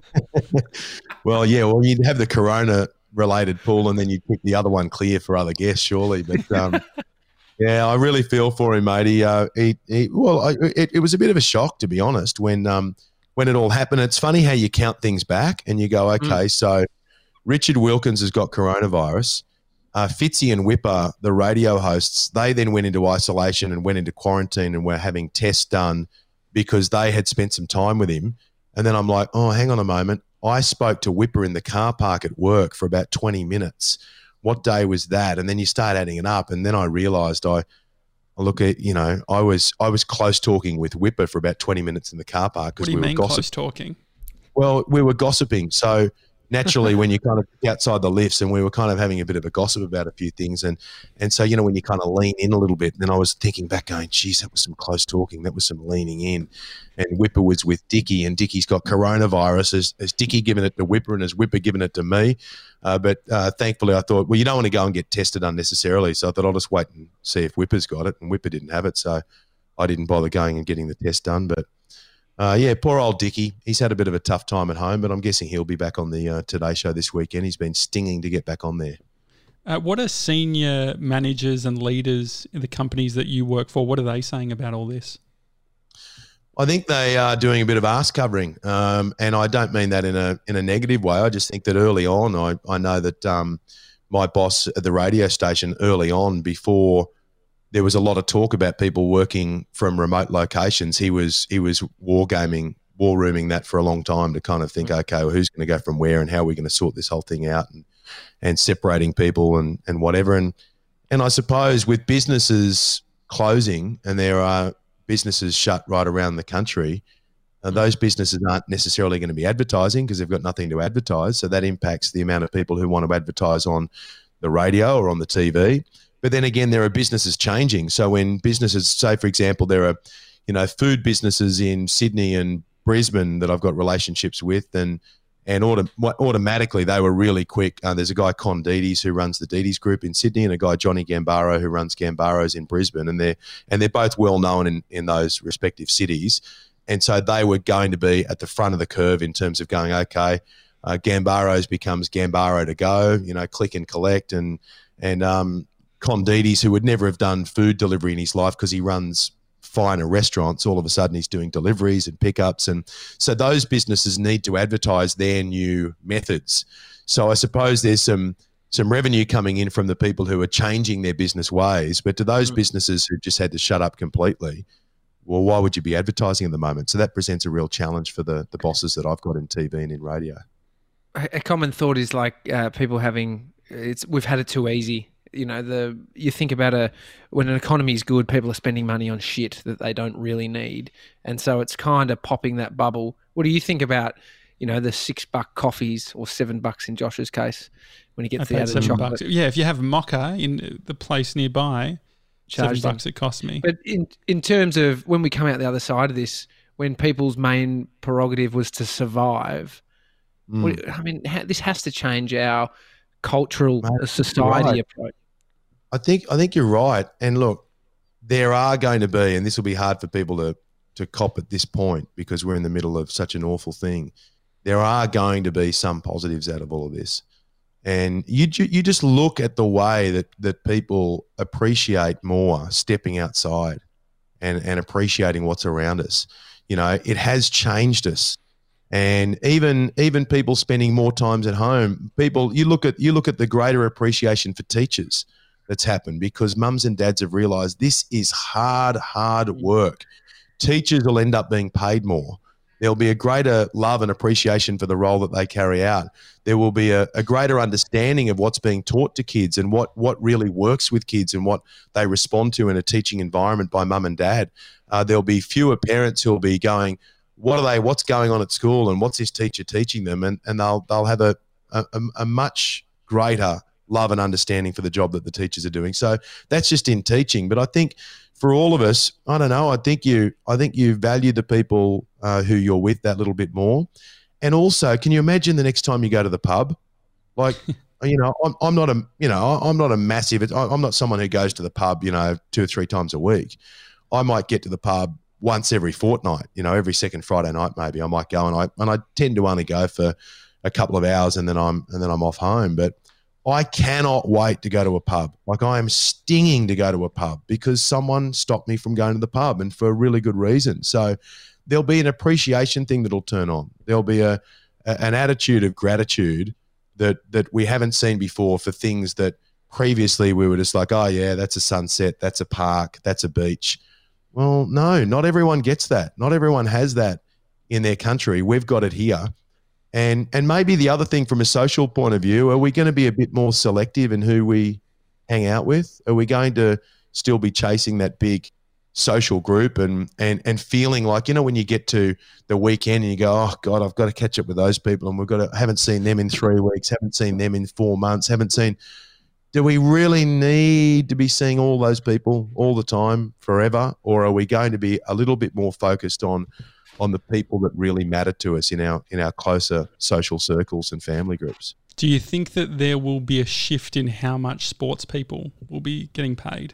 Well, yeah, well, you'd have the Corona-related pool and then you'd pick the other one clear for other guests, surely. But, um, yeah, I really feel for him, mate. He, uh, he, he well, I, it, it was a bit of a shock, to be honest, when um, when it all happened. It's funny how you count things back and you go, okay, mm. so Richard Wilkins has got coronavirus. Uh, Fitzy and Whipper, the radio hosts, they then went into isolation and went into quarantine and were having tests done because they had spent some time with him. And then I'm like, oh, hang on a moment. I spoke to Whipper in the car park at work for about twenty minutes. What day was that? And then you start adding it up. And then I realised I, I look at, you know, I was I was close talking with Whipper for about twenty minutes in the car park. What do we you were mean gossip- close talking? Well, we were gossiping. So naturally, when you kind of outside the lifts and we were kind of having a bit of a gossip about a few things. And and so, you know, when you kind of lean in a little bit, and then I was thinking back going, geez, that was some close talking. That was some leaning in. And Whipper was with Dickie, and Dickie's got coronavirus. Has, has Dickie given it to Whipper and has Whipper given it to me? Uh, but uh, thankfully, I thought, well, you don't want to go and get tested unnecessarily. So I thought I'll just wait and see if Whipper's got it. And Whipper didn't have it. So I didn't bother going and getting the test done. But Uh, yeah, poor old Dickie. He's had a bit of a tough time at home, but I'm guessing he'll be back on the uh, Today Show this weekend. He's been stinging to get back on there. Uh, what are senior managers and leaders in the companies that you work for? What are they saying about all this? I think they are doing a bit of arse covering, um, and I don't mean that in a in a negative way. I just think that early on, I, I know that um, my boss at the radio station early on, before there was a lot of talk about people working from remote locations, he was he was wargaming, war rooming that for a long time to kind of think, okay, well, who's going to go from where and how are we going to sort this whole thing out, and and separating people and and whatever. And and I suppose with businesses closing, and there are businesses shut right around the country, uh, those businesses aren't necessarily going to be advertising because they've got nothing to advertise. So that impacts the amount of people who want to advertise on the radio or on the T V. But then again, there are businesses changing. So when businesses, say, for example, there are, you know, food businesses in Sydney and Brisbane that I've got relationships with, and And auto, automatically they were really quick. Uh, there's a guy, Con Dides, who runs the Dides Group in Sydney, and a guy, Johnny Gambaro, who runs Gambaros in Brisbane. And they're, and they're both well known in, in those respective cities. And so they were going to be at the front of the curve in terms of going, okay, uh, Gambaros becomes Gambaro to go, you know, click and collect. And, and um, Con Dides, who would never have done food delivery in his life because he runs finer restaurants, all of a sudden he's doing deliveries and pickups. And so those businesses need to advertise their new methods. So I suppose there's some some revenue coming in from the people who are changing their business ways, but to those mm. businesses who just had to shut up completely, well, why would you be advertising at the moment? So that presents a real challenge for the, the bosses that I've got in T V and in radio. A common thought is like uh, people having, it's we've had it too easy. You know, the you think about a when an economy is good, people are spending money on shit that they don't really need, and so it's kind of popping that bubble. What do you think about, you know, the six buck coffees or seven bucks in Josh's case when he gets the added chocolate? Bucks. Yeah, if you have mocha in the place nearby, Charge seven them. bucks it costs me. But in in terms of when we come out the other side of this, when people's main prerogative was to survive, mm. what, I mean, ha- this has to change our cultural Mate, society right. approach. I think I think you're right. And look, there are going to be, and this will be hard for people to to cop at this point because we're in the middle of such an awful thing. There are going to be some positives out of all of this, and you you just look at the way that that people appreciate more stepping outside and and appreciating what's around us. You know, it has changed us. And even even people spending more times at home, people you look at you look at the greater appreciation for teachers that's happened because mums and dads have realised this is hard, hard work. Teachers will end up being paid more. There'll be a greater love and appreciation for the role that they carry out. There will be a, a greater understanding of what's being taught to kids and what what really works with kids and what they respond to in a teaching environment by mum and dad. Uh, there'll be fewer parents who'll be going, what are they? What's going on at school, and what's this teacher teaching them? And and they'll they'll have a a, a much greater love and understanding for the job that the teachers are doing. So that's just in teaching. But I think for all of us, I don't know. I think you I think you value the people uh, who you're with that little bit more. And also, can you imagine the next time you go to the pub? Like, you know, I'm I'm not a you know I'm not a massive. I'm not someone who goes to the pub, you know, two or three times a week. I might get to the pub once every fortnight, you know, every second Friday night maybe I might go, and I and I tend to only go for a couple of hours and then I'm and then I'm off home. But I cannot wait to go to a pub. Like I am stinging to go to a pub because someone stopped me from going to the pub and for a really good reason. So there'll be an appreciation thing that'll turn on. There'll be a, a an attitude of gratitude that that we haven't seen before for things that previously we were just like, oh yeah, that's a sunset, that's a park, that's a beach. Well, no, not everyone gets that. Not everyone has that in their country. We've got it here. And and maybe the other thing from a social point of view, are we going to be a bit more selective in who we hang out with? Are we going to still be chasing that big social group and and and feeling like, you know, when you get to the weekend and you go, oh, God, I've got to catch up with those people and we've got to, haven't seen them in three weeks, haven't seen them in four months, haven't seen – do we really need to be seeing all those people all the time forever, or are we going to be a little bit more focused on on the people that really matter to us in our in our closer social circles and family groups? Do you think that there will be a shift in how much sports people will be getting paid?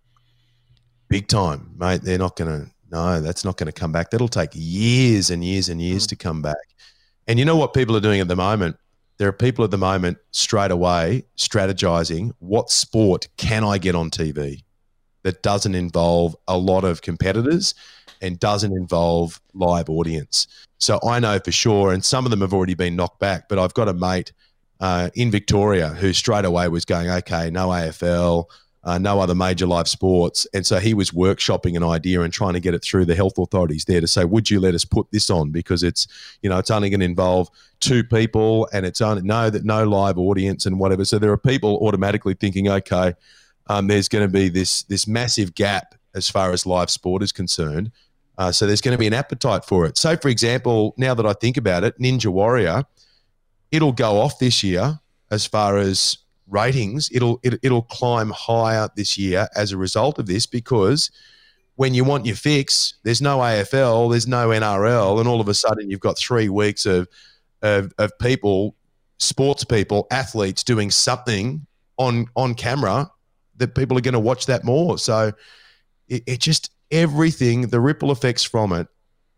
Big time, mate. They're not going to – no, that's not going to come back. That'll take years and years and years mm. to come back. And you know what people are doing at the moment? There are people at the moment straight away strategizing, what sport can I get on T V that doesn't involve a lot of competitors and doesn't involve live audience? So I know for sure, and some of them have already been knocked back, but I've got a mate uh, in Victoria who straight away was going, okay, no A F L, uh, no other major live sports. And so he was workshopping an idea and trying to get it through the health authorities there to say, would you let us put this on? Because it's, you know, it's only going to involve two people and it's only no, that no live audience and whatever. So there are people automatically thinking, okay, um, there's going to be this, this massive gap as far as live sport is concerned. Uh, so there's going to be an appetite for it. So for example, now that I think about it, Ninja Warrior, it'll go off this year as far as ratings. It'll it, it'll climb higher this year as a result of this, because when you want your fix, there's no A F L, there's no N R L, and all of a sudden you've got three weeks of of, of people, sports people, athletes doing something on on camera that people are going to watch that more. So it, it just everything, the ripple effects from it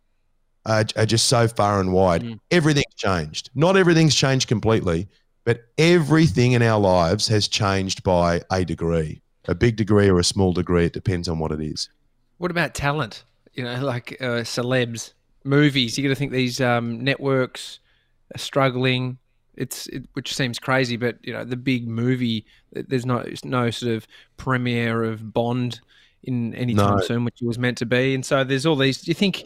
are, are just so far and wide. Mm. Everything's changed. Not everything's changed completely, but everything in our lives has changed by a degree, a big degree or a small degree. It depends on what it is. What about talent? You know, like uh, celebs, movies. You got to think these um, networks are struggling. It's it, which seems crazy, but you know, the big movie. There's no no sort of premiere of Bond in any time No. soon, which it was meant to be. And so there's all these. Do you think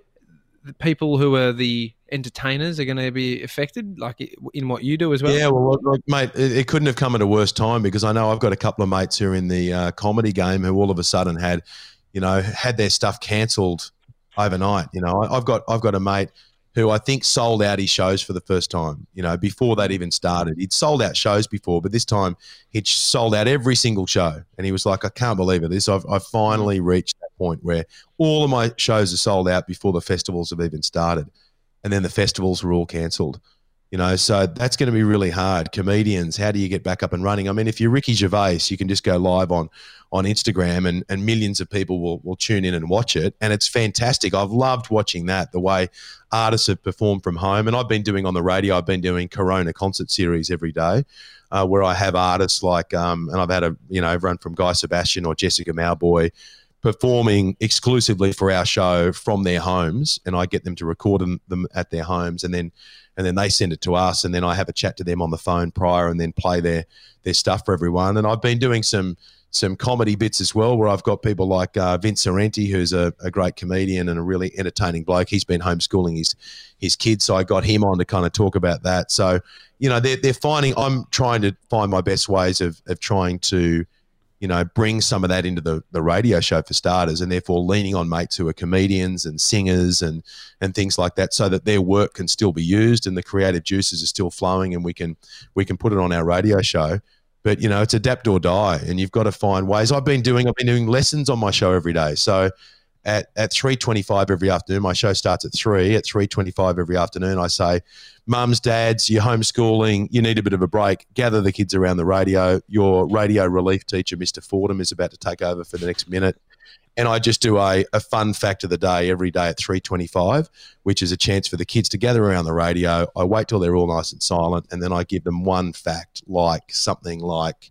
the people who are the entertainers are going to be affected, like in what you do as well? Yeah, well, look, look, mate, it, it couldn't have come at a worse time, because I know I've got a couple of mates who are in the uh, comedy game who all of a sudden had, you know, had their stuff cancelled overnight. You know, I, I've got I've got a mate who I think sold out his shows for the first time, you know, before they'd even started. He'd sold out shows before, but this time he'd sold out every single show. And he was like, I can't believe it. This I've, I've finally reached that point where all of my shows are sold out before the festivals have even started. And then the festivals were all cancelled. You know, so that's going to be really hard. Comedians, how do you get back up and running? I mean, if you're Ricky Gervais, you can just go live on on Instagram and, and millions of people will, will tune in and watch it. And it's fantastic. I've loved watching that, the way artists have performed from home. And I've been doing on the radio, I've been doing Corona concert series every day, uh, where I have artists like, um, and I've had a, you know, everyone from Guy Sebastian or Jessica Mauboy performing exclusively for our show from their homes, and I get them to record them, them at their homes, and then and then they send it to us, and then I have a chat to them on the phone prior, and then play their their stuff for everyone. And I've been doing some some comedy bits as well, where I've got people like uh, Vince Sorrenti, who's a, a great comedian and a really entertaining bloke. He's been homeschooling his his kids, so I got him on to kind of talk about that. So, you know, they're they're finding. I'm trying to find my best ways of of trying to, you know, bring some of that into the, the radio show for starters, and therefore leaning on mates who are comedians and singers and and things like that, so that their work can still be used and the creative juices are still flowing, and we can we can put it on our radio show. But, you know, it's adapt or die, and you've got to find ways. I've been doing I've been doing lessons on my show every day. So at at three twenty-five every afternoon, my show starts at three. At three twenty-five every afternoon, I say, mums, dads, you're homeschooling, you need a bit of a break, gather the kids around the radio. Your radio relief teacher, Mister Fordham, is about to take over for the next minute. And I just do a, a fun fact of the day every day at three twenty-five, which is a chance for the kids to gather around the radio. I wait till they're all nice and silent, and then I give them one fact, like something like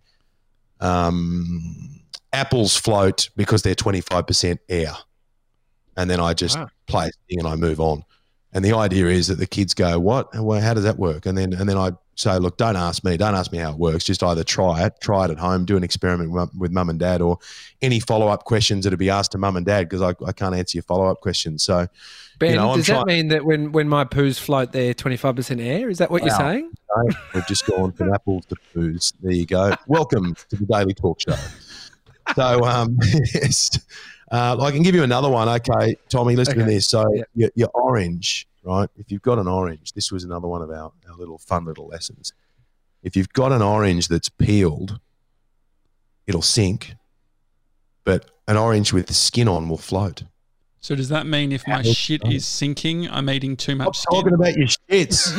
um, apples float because they're twenty-five percent air. And then I just wow. play a thing and I move on. And the idea is that the kids go, what? Well, how does that work? And then and then I say, look, don't ask me. Don't ask me how it works. Just either try it, try it at home, do an experiment with, with mum and dad, or any follow-up questions that will be asked to mum and dad, because I, I can't answer your follow-up questions. So, Ben, you know, does I'm that trying- mean that when, when my poos float, they're twenty-five percent air? Is that what wow. you're saying? No, we've just gone from apples to poos. There you go. Welcome to the Daily Talk Show. So, um, yes. Uh, I can give you another one. Okay, Tommy, listen okay. to this. So yeah. your, your orange, right? If you've got an orange, this was another one of our, our little fun little lessons. If you've got an orange that's peeled, it'll sink, but an orange with the skin on will float. So does that mean if my shit is sinking, I'm eating too much Stop skin? talking about your shits.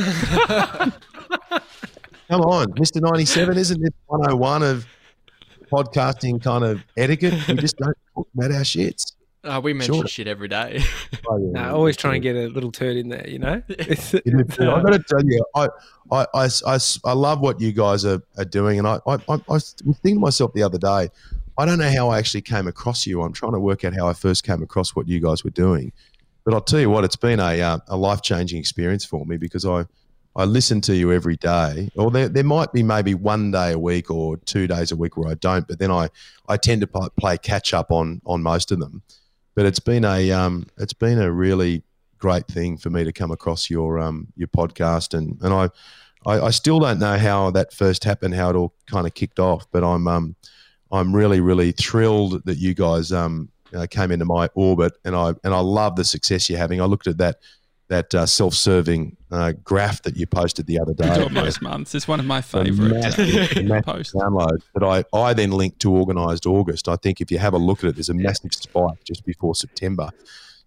Come on, Mister ninety-seven, isn't this one oh one of podcasting kind of etiquette? We just don't talk about our shits. Uh, we mention Sure. shit every day. Oh, yeah, No, always try and get a little turd in there, you know? It's, I've got to tell you, I, I, I, I, I love what you guys are, are doing. And I, I, I was thinking to myself the other day, I don't know how I actually came across you. I'm trying to work out how I first came across what you guys were doing. But I'll tell you what, it's been a, uh, a life-changing experience for me, because I, I listen to you every day. Or there, there might be maybe one day a week or two days a week where I don't, but then I, I tend to play catch-up on on most of them. But it's been a um, it's been a really great thing for me to come across your um, your podcast, and and I, I I still don't know how that first happened, how it all kind of kicked off. But I'm um I'm really really thrilled that you guys um uh, came into my orbit, and I and I love the success you're having. I looked at that that uh, self-serving uh, graph that you posted the other day. We do it most months. It's one of my favourite massive, uh, massive posts. downloads. But I, I then linked to Organised August. I think if you have a look at it, there's a massive spike just before September.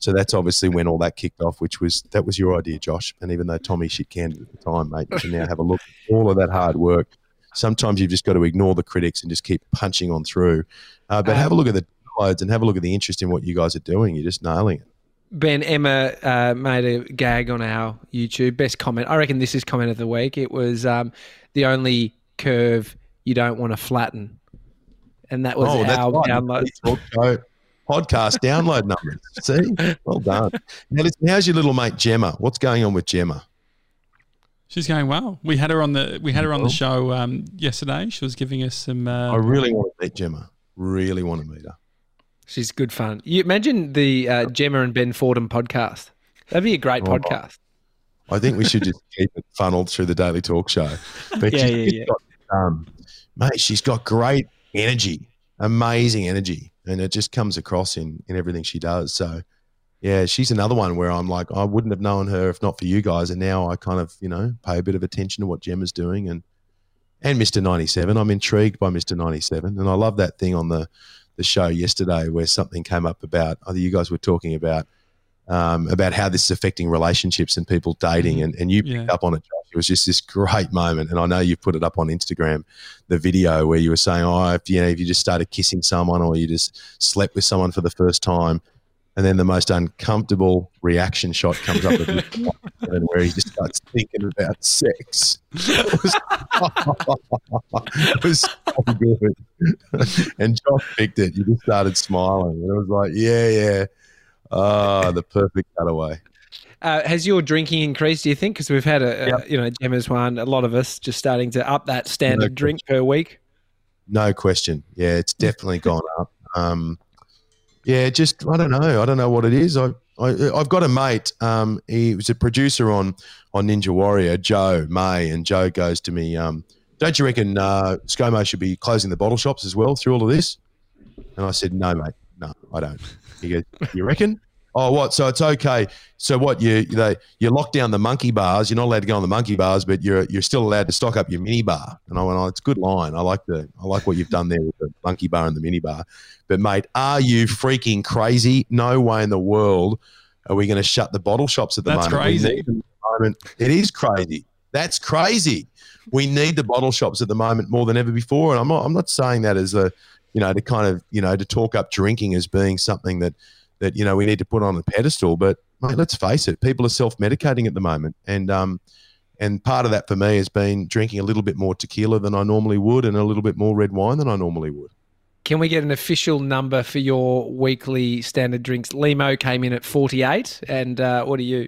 So that's obviously when all that kicked off, which was that was your idea, Josh. And even though Tommy shit canned it at the time, mate, you can now have a look at all of that hard work. Sometimes you've just got to ignore the critics and just keep punching on through. Uh, but um, have a look at the downloads and have a look at the interest in what you guys are doing. You're just nailing it. Ben, Emma uh, made a gag on our YouTube. Best comment. I reckon this is comment of the week. It was um, the only curve you don't want to flatten. And that was oh, our right. download. Podcast download numbers. See? Well done. Now, listen, how's your little mate Gemma? What's going on with Gemma? She's going well. We had her on the we had her on the show um, yesterday. She was giving us some. Uh, I really want to meet Gemma. Really want to meet her. She's good fun. You imagine the uh, Gemma and Ben Fordham podcast. That'd be a great oh, podcast. I think we should just keep it funneled through the Daily Talk Show. But yeah, yeah, yeah. Got, um, mate, she's got great energy, amazing energy, and it just comes across in in everything she does. So. Yeah, she's another one where I'm like, I wouldn't have known her if not for you guys. And now I kind of, you know, pay a bit of attention to what Gemma's doing and and Mister ninety-seven. I'm intrigued by Mister ninety-seven. And I love that thing on the, the show yesterday where something came up about, I think you guys were talking about, um, about how this is affecting relationships and people dating. And, and you picked yeah. up on it, Josh. It was just this great moment. And I know you've put it up on Instagram, the video where you were saying, oh, if you know, if you just started kissing someone or you just slept with someone for the first time, and then the most uncomfortable reaction shot comes up with where he just starts thinking about sex. It was, it was so good. And Josh picked it. You just started smiling. And it was like, yeah, yeah. Oh, the perfect cutaway. Uh, has your drinking increased, do you think? Because we've had, a, yep. a you know, Gemma's one, a lot of us just starting to up that standard no drink per week. No question. Yeah, it's definitely gone up. Um Yeah, just I don't know. I don't know what it is. I, I I've got a mate. Um, he was a producer on on Ninja Warrior, Joe May, and Joe goes to me. Um, don't you reckon uh, ScoMo should be closing the bottle shops as well through all of this? And I said, no, mate, no, I don't. He goes, you reckon? Oh, what? So it's okay. So what? You they you lock down the monkey bars. You're not allowed to go on the monkey bars, but you're you're still allowed to stock up your mini bar. And I went, oh, it's a good line. I like the I like what you've done there with the monkey bar and the mini bar. But mate, are you freaking crazy? No way in the world are we going to shut the bottle shops at the That's moment. Crazy. We need them at the moment. It is crazy. That's crazy. We need the bottle shops at the moment more than ever before. And I'm not I'm not saying that as a you know to kind of you know to talk up drinking as being something that. that, you know, we need to put on a pedestal. But, mate, let's face it, people are self-medicating at the moment. And um, and part of that for me has been drinking a little bit more tequila than I normally would and a little bit more red wine than I normally would. Can we get an official number for your weekly standard drinks? Limo came in at forty-eight. And uh, what are you?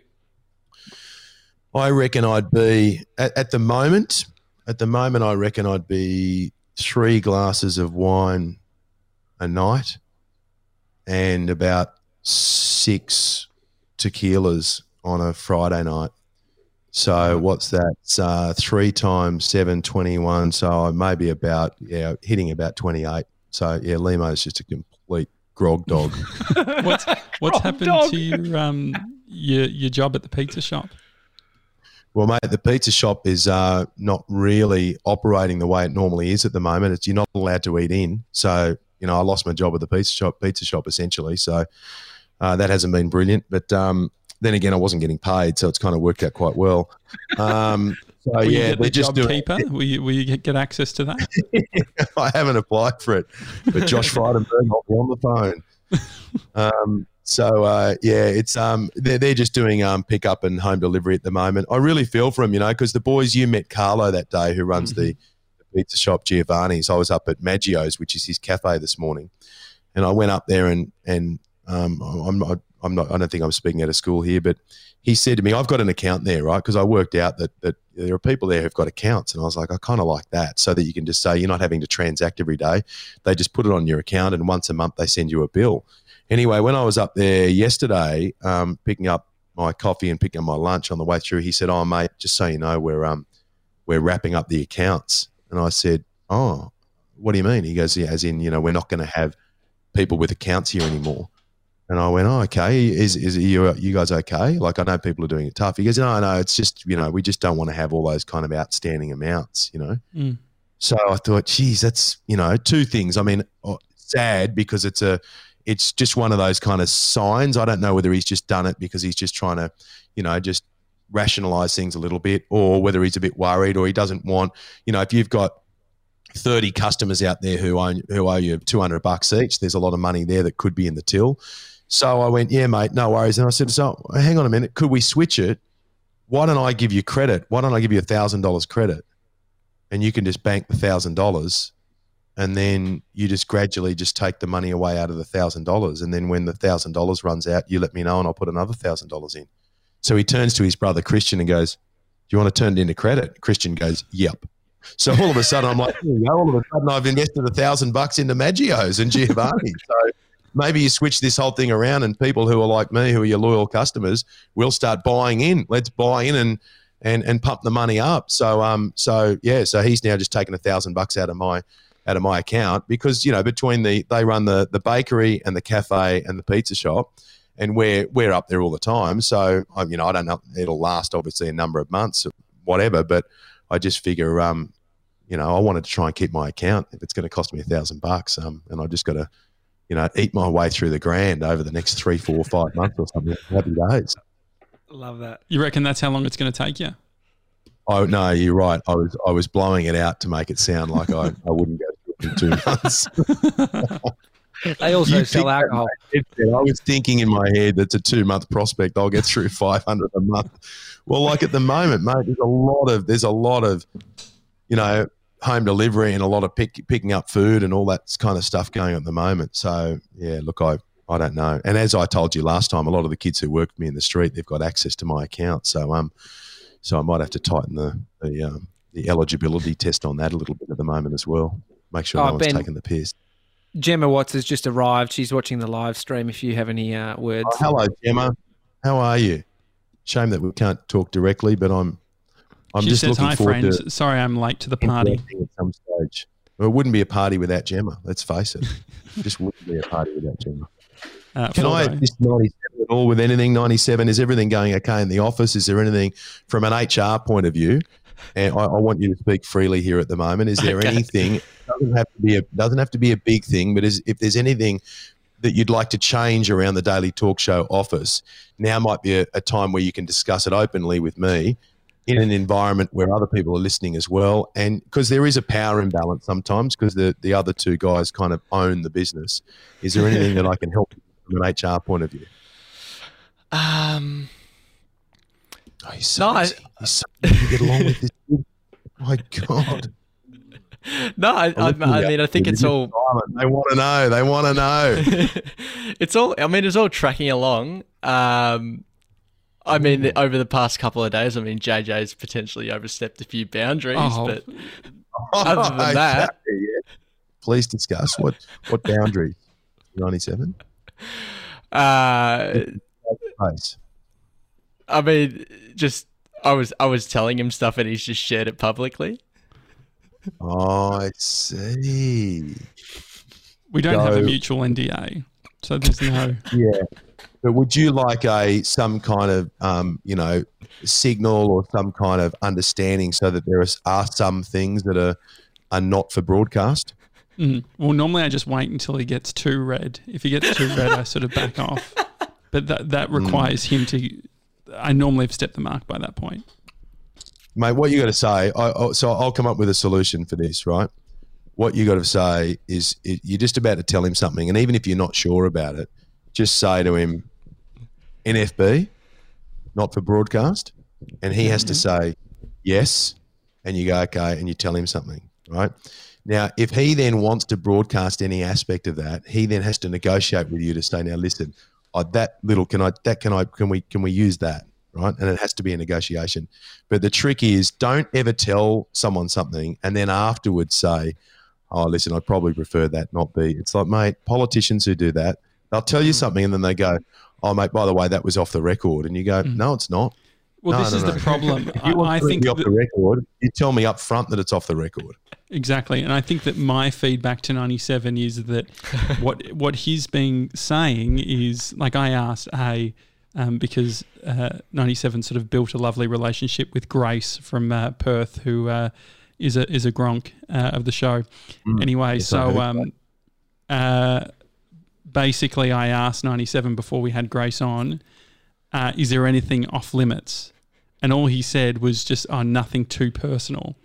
I reckon I'd be, at, at the moment, at the moment, I reckon I'd be three glasses of wine a night and about six tequilas on a Friday night. So what's that? It's uh, three times seven, twenty-one. So maybe about, yeah, hitting about twenty-eight. So, yeah, Limo is just a complete grog dog. what's what's happened dog. to your, um, your, your job at the pizza shop? Well, mate, the pizza shop is uh, not really operating the way it normally is at the moment. It's, you're not allowed to eat in. So, you know, I lost my job at the pizza shop, pizza shop essentially. So uh, that hasn't been brilliant. But um, then again, I wasn't getting paid, so it's kind of worked out quite well. Um, so will yeah, you get they're the just job doing. Keeper? Will you will you get access to that? I haven't applied for it, but Josh Frydenberg, I'll be on the phone. Um, so uh, yeah, it's um, they're they're just doing um, pickup and home delivery at the moment. I really feel for them, you know, because the boys, you met Carlo that day, who runs mm-hmm. the. pizza shop Giovanni's. I was up at Maggio's, which is his cafe, this morning, and I went up there and and um, I'm not I'm not I don't think I'm speaking out of school here, but he said to me, "I've got an account there, right?" Because I worked out that that there are people there who've got accounts, and I was like, I kind of like that, so that you can just say you're not having to transact every day. They just put it on your account, and once a month they send you a bill. Anyway, when I was up there yesterday, um, picking up my coffee and picking up my lunch on the way through, he said, "Oh, mate, just so you know, we're um we're wrapping up the accounts." And I said, oh, what do you mean? He goes, yeah, as in, you know, we're not going to have people with accounts here anymore. And I went, oh, okay. Is is you you guys okay? Like, I know people are doing it tough. He goes, no, no, it's just, you know, we just don't want to have all those kind of outstanding amounts, you know. Mm. So I thought, geez, that's, you know, two things. I mean, oh, sad because it's a it's just one of those kind of signs. I don't know whether he's just done it because he's just trying to, you know, just rationalize things a little bit, or whether he's a bit worried, or he doesn't want, you know, if you've got thirty customers out there who owe, who owe you two hundred bucks each, there's a lot of money there that could be in the till. So I went, yeah, mate, no worries. And I said, so hang on a minute, could we switch it? Why don't I give you credit? Why don't I give you one thousand dollars credit? And you can just bank the one thousand dollars, and then you just gradually just take the money away out of the one thousand dollars. And then when the one thousand dollars runs out, you let me know and I'll put another one thousand dollars in. So he turns to his brother Christian and goes, do you want to turn it into credit? Christian goes, yep. So all of a sudden I'm like, you know, all of a sudden I've invested a thousand bucks into Maggio's and Giovanni. So maybe you switch this whole thing around, and people who are like me, who are your loyal customers, will start buying in. Let's buy in and and and pump the money up. So um so yeah, so he's now just taken a thousand bucks out of my out of my account, because, you know, between the they run the the bakery and the cafe and the pizza shop, and we're we're up there all the time. So I you know I don't know, it'll last obviously a number of months or whatever, but I just figure um you know I wanted to try and keep my account if it's going to cost me a thousand bucks um and I just got to you know eat my way through the grand over the next three, four, five months or something. Happy days. Love that. You reckon that's how long it's going to take you? Oh no, you're right. I was I was blowing it out to make it sound like I, I wouldn't go through it in two months. They also You sell picked that, alcohol. mate. I was thinking in my head that's a two month prospect. I'll get through five hundred a month. Well, like at the moment, mate, there's a lot of there's a lot of you know home delivery and a lot of pick, picking up food and all that kind of stuff going on at the moment. So yeah, look, I. I don't know. And as I told you last time, a lot of the kids who work with me in the street, they've got access to my account. So um, so I might have to tighten the the, um, the eligibility test on that a little bit at the moment as well. Make sure Oh, no one's Ben, taking the piss. Gemma Watts has just arrived. She's watching the live stream. If you have any uh, words. Oh, hello, Gemma. How are you? Shame that we can't talk directly, but I'm I'm she just says, looking hi, forward friends. to Sorry I'm late to the party. interacting at some stage. Well, it wouldn't be a party without Gemma. Let's face it. It just wouldn't be a party without Gemma. Uh, Can I Fordo. assist ninety-seven at all with anything? ninety-seven, is everything going okay in the office? Is there anything from an H R point of view? And I, I want you to speak freely here at the moment. Is there Okay. anything? It doesn't have to be a doesn't have to be a big thing, but is, if there's anything that you'd like to change around the Daily Talk Show office, now might be a, a time where you can discuss it openly with me in an environment where other people are listening as well. And because there is a power imbalance sometimes, because the, the other two guys kind of own the business. Is there anything that I can help from an H R point of view? Um, Oh, he's so No, I- easy. He's so easy to get along with this kid. My God. no, I, I, I mean, I think it's all. Silent. They want to know. They want to know. It's all. I mean, it's all tracking along. Um, I mean, over the past couple of days, I mean, J J's potentially overstepped a few boundaries, Oh. but other than that, Okay, yeah. Please discuss what what boundaries. ninety-seven. uh, Nice. I mean, just I was I was telling him stuff and he's just shared it publicly. Oh, I see. We don't have a Go. mutual N D A, so there's no. Yeah. But would you like a some kind of um, you know signal or some kind of understanding so that there is, are some things that are are not for broadcast? Mm. Well, normally I just wait until he gets too red. If he gets too red, I sort of back off. But that that requires him to. I normally have stepped the mark by that point. Mate, what you got to say, I, I, so I'll come up with a solution for this, right? What you got to say is it, you're just about to tell him something, and even if you're not sure about it, just say to him, N F B, not for broadcast, and he has to say yes, and you go, okay, and you tell him something, right? Now, if he then wants to broadcast any aspect of that, he then has to negotiate with you to say, now listen, oh, that little, can I, that can I, can we, can we use that? Right. And it has to be a negotiation. But the trick is don't ever tell someone something and then afterwards say, oh, listen, I'd probably prefer that not be. It's like, mate, politicians who do that, they'll tell you something and then they go, oh, mate, by the way, that was off the record. And you go, no, it's not. Well, No, this no, is no. the problem. If I, you want I to think be off that, the record, you tell me up front that it's off the record. exactly, and I think that my feedback to ninety-seven is that what what he's been saying is, like, I asked, hey, um, because uh, ninety-seven sort of built a lovely relationship with Grace from uh, Perth, who uh, is a is a Gronk uh, of the show. Mm, Anyway, yes, I heard so um, uh, basically I asked ninety-seven before we had Grace on, uh, is there anything off limits? And all he said was just, oh, nothing too personal.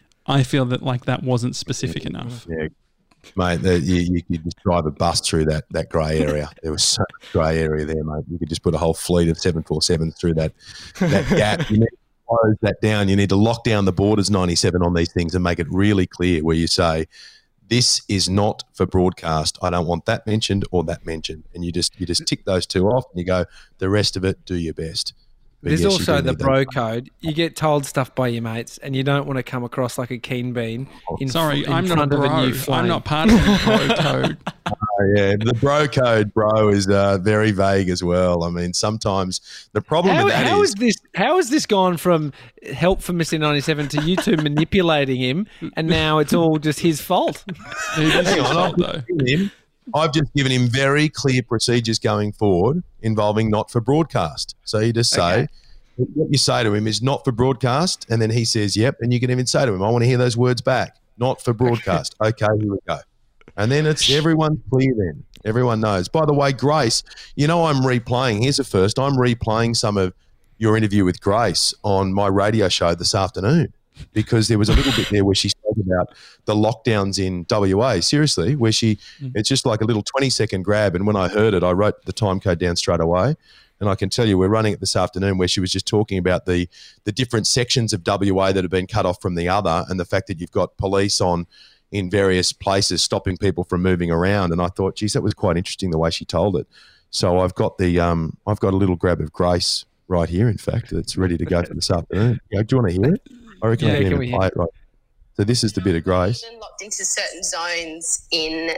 I feel that like that wasn't specific enough. Yeah, mate, the, you, you could just drive a bus through that that grey area. There was so much grey area there, mate. You could just put a whole fleet of seven forty-sevens through that that gap. You need to close that down. You need to lock down the borders, ninety-seven, on these things and make it really clear where you say, this is not for broadcast. I don't want that mentioned or that mentioned. And you just you just tick those two off and you go, the rest of it, do your best. But There's yes, also the that. bro code. You get told stuff by your mates and you don't want to come across like a keen bean in, Sorry, in I'm not a front of bro. a new flame. I'm not part of the bro code. Oh, yeah, the bro code, bro, is uh, very vague as well. I mean, sometimes the problem How, with that how is, is this? How has this gone from help for Mister ninety-seven to you two manipulating him, and now it's all just his fault? It is hang his on, fault, I've though. just, given him, I've just given him very clear procedures going forward involving not for broadcast. So you just say, Okay. what you say to him is not for broadcast, and then he says, yep, and you can even say to him, I want to hear those words back, not for broadcast. Okay, here we go. And then it's everyone's clear then. Everyone knows. By the way, Grace, you know I'm replaying. Here's the first. I'm replaying some of your interview with Grace on my radio show this afternoon because there was a little bit there where she spoke about the lockdowns in W A, seriously, where she mm. it's just like a little twenty-second grab. And when I heard it, I wrote the time code down straight away. And I can tell you we're running it this afternoon where she was just talking about the the different sections of W A that have been cut off from the other and the fact that you've got police on in various places stopping people from moving around. And I thought, geez, that was quite interesting the way she told it. So I've got the um, I've got a little grab of Grace right here, in fact, that's ready to go for this afternoon. Yeah, do you want to hear it? I reckon Yeah, I can can even we play hear it right. So this is the bit of Grace. Locked into certain zones in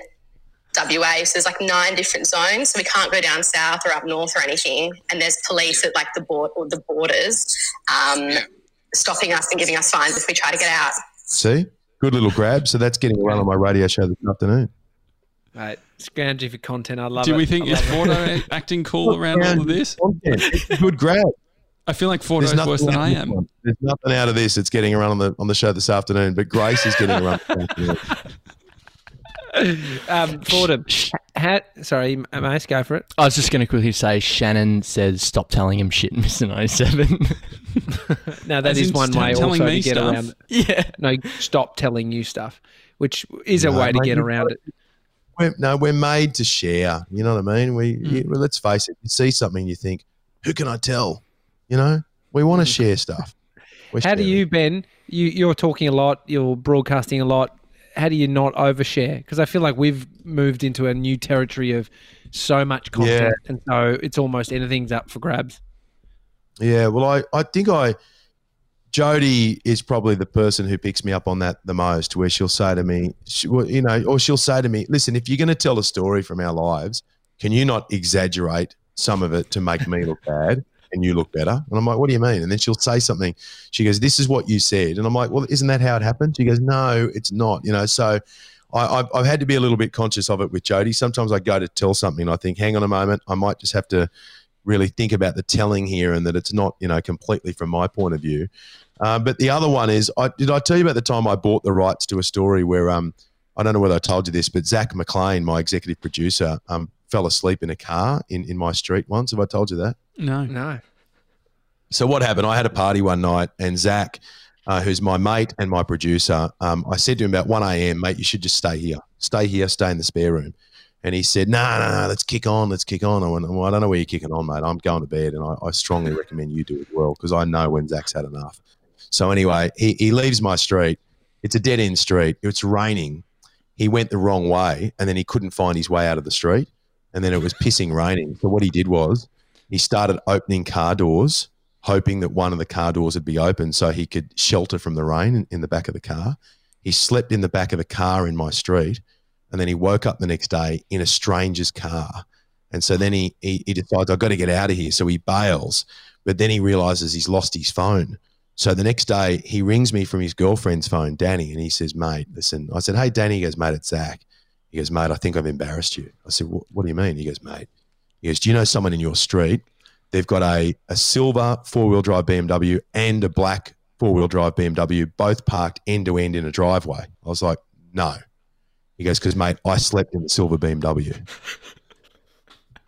W A, so there's like nine different zones, so we can't go down south or up north or anything. And there's police at like the board or the borders, um, stopping us and giving us fines if we try to get out. See, good little grab. So that's getting around on my radio show this afternoon. Mate, scrounging for content. I love Do it. we think I is love it. Fordo acting cool around all of this? Content. It's a good grab. I feel like There's Fordo's worse than out I of this am. one. There's nothing out of this. It's getting around on the on the show this afternoon, but Grace is getting around. um, Fordham, how, sorry, Mace, go for it. I was just going to quickly say Shannon says stop telling him shit, Mister ninety-seven. No, that As is in one stop way telling also me to get stuff? around it. Yeah. No, stop telling you stuff, which is a No, way to mate, get you've around got it. We're, no, we're made to share. You know what I mean? We, Mm. you, well, let's face it. You see something, you think, who can I tell? You know, we want to share stuff. We're How do sharing. you, Ben? You, you're talking a lot. You're broadcasting a lot. How do you not overshare? Because I feel like we've moved into a new territory of so much content, and so it's almost anything's up for grabs. Yeah, well, I, I think I, Jody is probably the person who picks me up on that the most, where she'll say to me, she, well, you know, or she'll say to me, listen, if you're going to tell a story from our lives, can you not exaggerate some of it to make me look bad and you look better? And I'm like, what do you mean? And then she'll say something. She goes, this is what you said. And I'm like, well, isn't that how it happened? She goes, no, it's not. You know, so I, I've, I've had to be a little bit conscious of it with Jody. Sometimes I go to tell something and I think, hang on a moment, I might just have to really think about the telling here and that it's not, you know, completely from my point of view. Uh, but the other one is, I, did I tell you about the time I bought the rights to a story where, um, I don't know whether I told you this, but Zach McLean, my executive producer, um, fell asleep in a car in, in my street once. Have I told you that? No. No. So what happened? I had a party one night and Zach, uh, who's my mate and my producer, um, I said to him about one a.m., mate, you should just stay here. Stay here, stay in the spare room. And he said, no, no, no, let's kick on, let's kick on. I went, well, I don't know where you're kicking on, mate. I'm going to bed, and I, I strongly recommend you do as well because I know when Zach's had enough. So anyway, he, he leaves my street. It's a dead-end street. It's raining. He went the wrong way, and then he couldn't find his way out of the street, and then it was pissing raining. So what he did was he started opening car doors, hoping that one of the car doors would be open so he could shelter from the rain in, in the back of the car. He slept in the back of the car in my street, and then he woke up the next day in a stranger's car. And so then he, he, he decides, I've got to get out of here. So he bails, but then he realizes he's lost his phone. So the next day he rings me from his girlfriend's phone, Danny, and he says, mate, listen. I said, hey, Danny. He goes, mate, it's Zach. He goes, mate, I think I've embarrassed you. I said, what, what do you mean? He goes, mate, he goes, do you know someone in your street? They've got a, a silver four-wheel drive B M W and a black four-wheel drive B M W, both parked end-to-end in a driveway. I was like, no. He goes, because, mate, I slept in the silver B M W.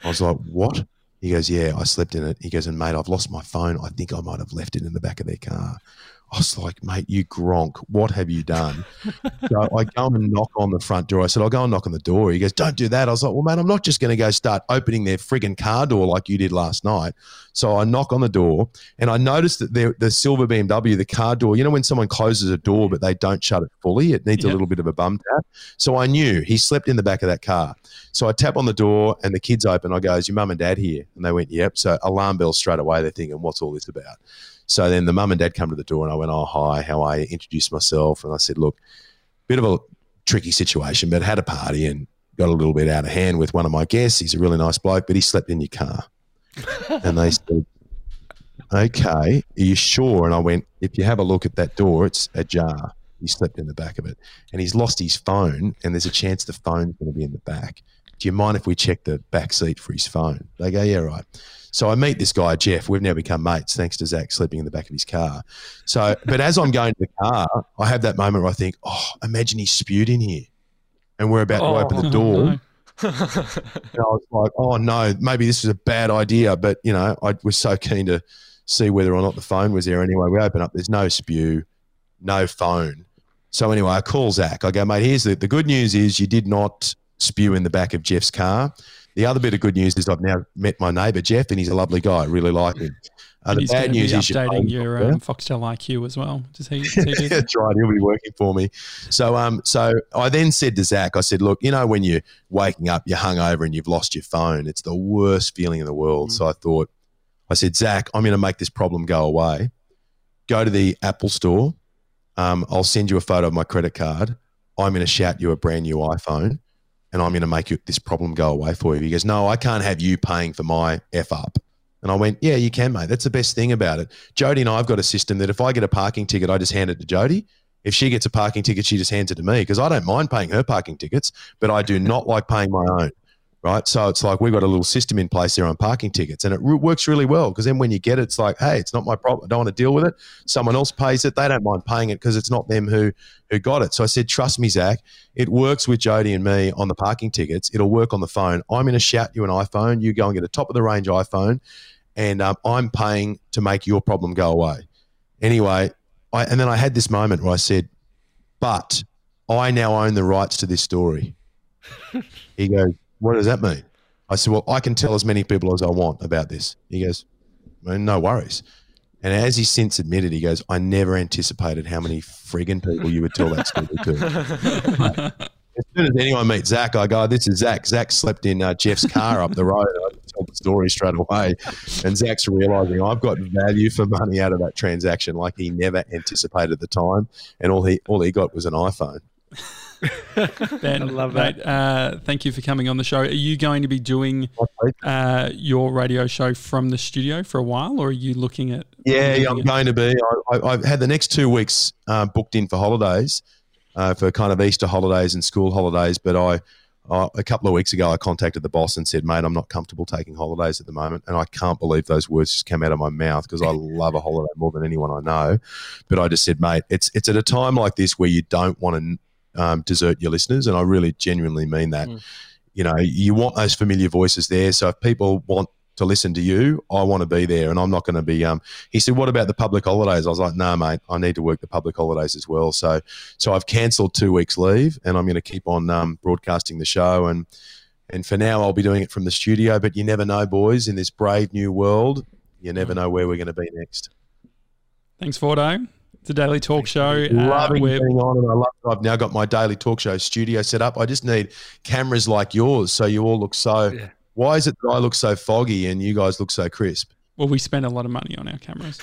I was like, what? He goes, yeah, I slept in it. He goes, and mate, I've lost my phone. I think I might have left it in the back of their car. I was like, mate, you gronk. What have you done? So I go and knock on the front door. I said, I'll go and knock on the door. He goes, don't do that. I was like, well, mate, I'm not just going to go start opening their frigging car door like you did last night. So I knock on the door, and I noticed that the, the silver B M W, the car door, you know when someone closes a door but they don't shut it fully, it needs yep. a little bit of a bum tap. So I knew he slept in the back of that car. So I tap on the door, and the kids open. I go, is your mum and dad here? And they went, yep. So alarm bell straight away. They're thinking, what's all this about? So then the mum and dad come to the door, and I went, oh, hi, how are you? Introduced myself, and I said, look, bit of a tricky situation, but had a party and got a little bit out of hand with one of my guests. He's a really nice bloke, but he slept in your car. And they said, okay, are you sure? And I went, if you have a look at that door, it's ajar. He slept in the back of it. And he's lost his phone, and there's a chance the phone's going to be in the back. Do you mind if we check the back seat for his phone? They go, yeah, right. So I meet this guy, Jeff. We've now become mates thanks to Zach sleeping in the back of his car. So, but as I'm going to the car, I have that moment where I think, oh, imagine he spewed in here, and we're about oh, to open the door. No. And I was like, oh, no, maybe this was a bad idea. But, you know, I was so keen to see whether or not the phone was there anyway. We open up, there's no spew, no phone. So anyway, I call Zach. I go, mate, here's the, the good news is you did not spew in the back of Jeff's car. The other bit of good news is I've now met my neighbour, Jeff, and he's a lovely guy. I really like him. Uh, and the he's bad news be is updating your um, Foxtel I Q as well. Does he, does he do that? That's right. He'll be working for me. So, um, so I then said to Zach, I said, look, you know, when you're waking up, you're hungover and you've lost your phone, it's the worst feeling in the world. Mm. So I thought, I said, Zach, I'm going to make this problem go away. Go to the Apple store. Um, I'll send you a photo of my credit card. I'm going to shout you a brand new iPhone, and I'm going to make you, this problem go away for you. He goes, no, I can't have you paying for my F up. And I went, yeah, you can, mate. That's the best thing about it. Jody and I have got a system that if I get a parking ticket, I just hand it to Jody. If she gets a parking ticket, she just hands it to me because I don't mind paying her parking tickets, but I do not like paying my own, right? So it's like we've got a little system in place there on parking tickets, and it re- works really well because then when you get it, it's like, hey, it's not my problem. I don't want to deal with it. Someone else pays it. They don't mind paying it because it's not them who who got it. So I said, trust me, Zach, it works with Jody and me on the parking tickets. It'll work on the phone. I'm going to shout you an iPhone. You go and get a top-of-the-range iPhone, and um, I'm paying to make your problem go away. Anyway, I, and then I had this moment where I said, but I now own the rights to this story. He goes, what does that mean? I said, well, I can tell as many people as I want about this. He goes, well, no worries. And as he's since admitted, he goes, I never anticipated how many friggin' people you would tell that story to. As soon as anyone meets Zach, I go, this is Zach. Zach slept in uh, Jeff's car up the road. I tell the story straight away. And Zach's realising I've got value for money out of that transaction like he never anticipated at the time. And all he all he got was an iPhone. Ben, I love that. Mate, uh, thank you for coming on the show. Are you going to be doing uh, your radio show from the studio for a while, or are you looking at? Yeah, yeah I'm at- going to be. I, I, I've had the next two weeks uh, booked in for holidays, uh, for kind of Easter holidays and school holidays. But I, uh, a couple of weeks ago, I contacted the boss and said, "Mate, I'm not comfortable taking holidays at the moment." And I can't believe those words just came out of my mouth because I love a holiday more than anyone I know. But I just said, "Mate, it's it's at a time like this where you don't want to." Um, desert your listeners, and I really genuinely mean that. Mm. You know, you want those familiar voices there. So if people want to listen to you, I want to be there, and I'm not going to be. Um, he said, "What about the public holidays?" I was like, "No, nah, mate, I need to work the public holidays as well." So, so I've cancelled two weeks' leave, and I'm going to keep on um, broadcasting the show. And and for now, I'll be doing it from the studio. But you never know, boys. In this brave new world, you never know where we're going to be next. Thanks, Fordo. It's a daily talk show. Loving uh, being on, and I love. I've now got my daily talk show studio set up. I just need cameras like yours, so you all look so. Yeah. Why is it that I look so foggy and you guys look so crisp? Well, we spend a lot of money on our cameras.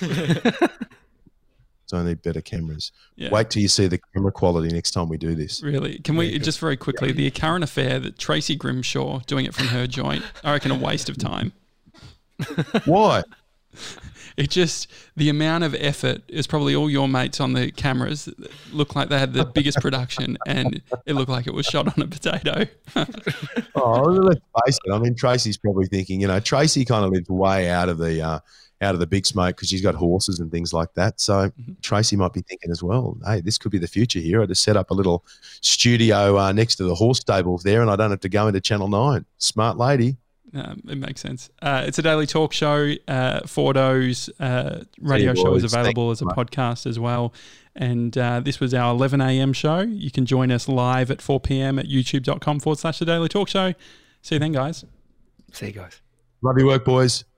So I need better cameras. Yeah. Wait till you see the camera quality next time we do this. Really? Can we, just very quickly, yeah. the current affair that Tracy Grimshaw doing it from her joint, I reckon a waste of time. Why? It just, the amount of effort is probably all your mates on the cameras look like they had the biggest production and it looked like it was shot on a potato. Oh, let's face it. I mean, Tracy's probably thinking, you know, Tracy kind of lives way out of the uh, out of the big smoke because she's got horses and things like that. So mm-hmm. Tracy might be thinking as well, hey, this could be the future here. I just set up a little studio uh, next to the horse stables there and I don't have to go into Channel nine. Smart lady. Um, it makes sense. Uh, it's a daily talk show. Uh, Fordo's uh, radio show is available as a podcast as well. And uh, this was our eleven a.m. show. You can join us live at four p.m. at youtube.com forward slash the daily talk show. See you then, guys. See you guys. Love your work, boys.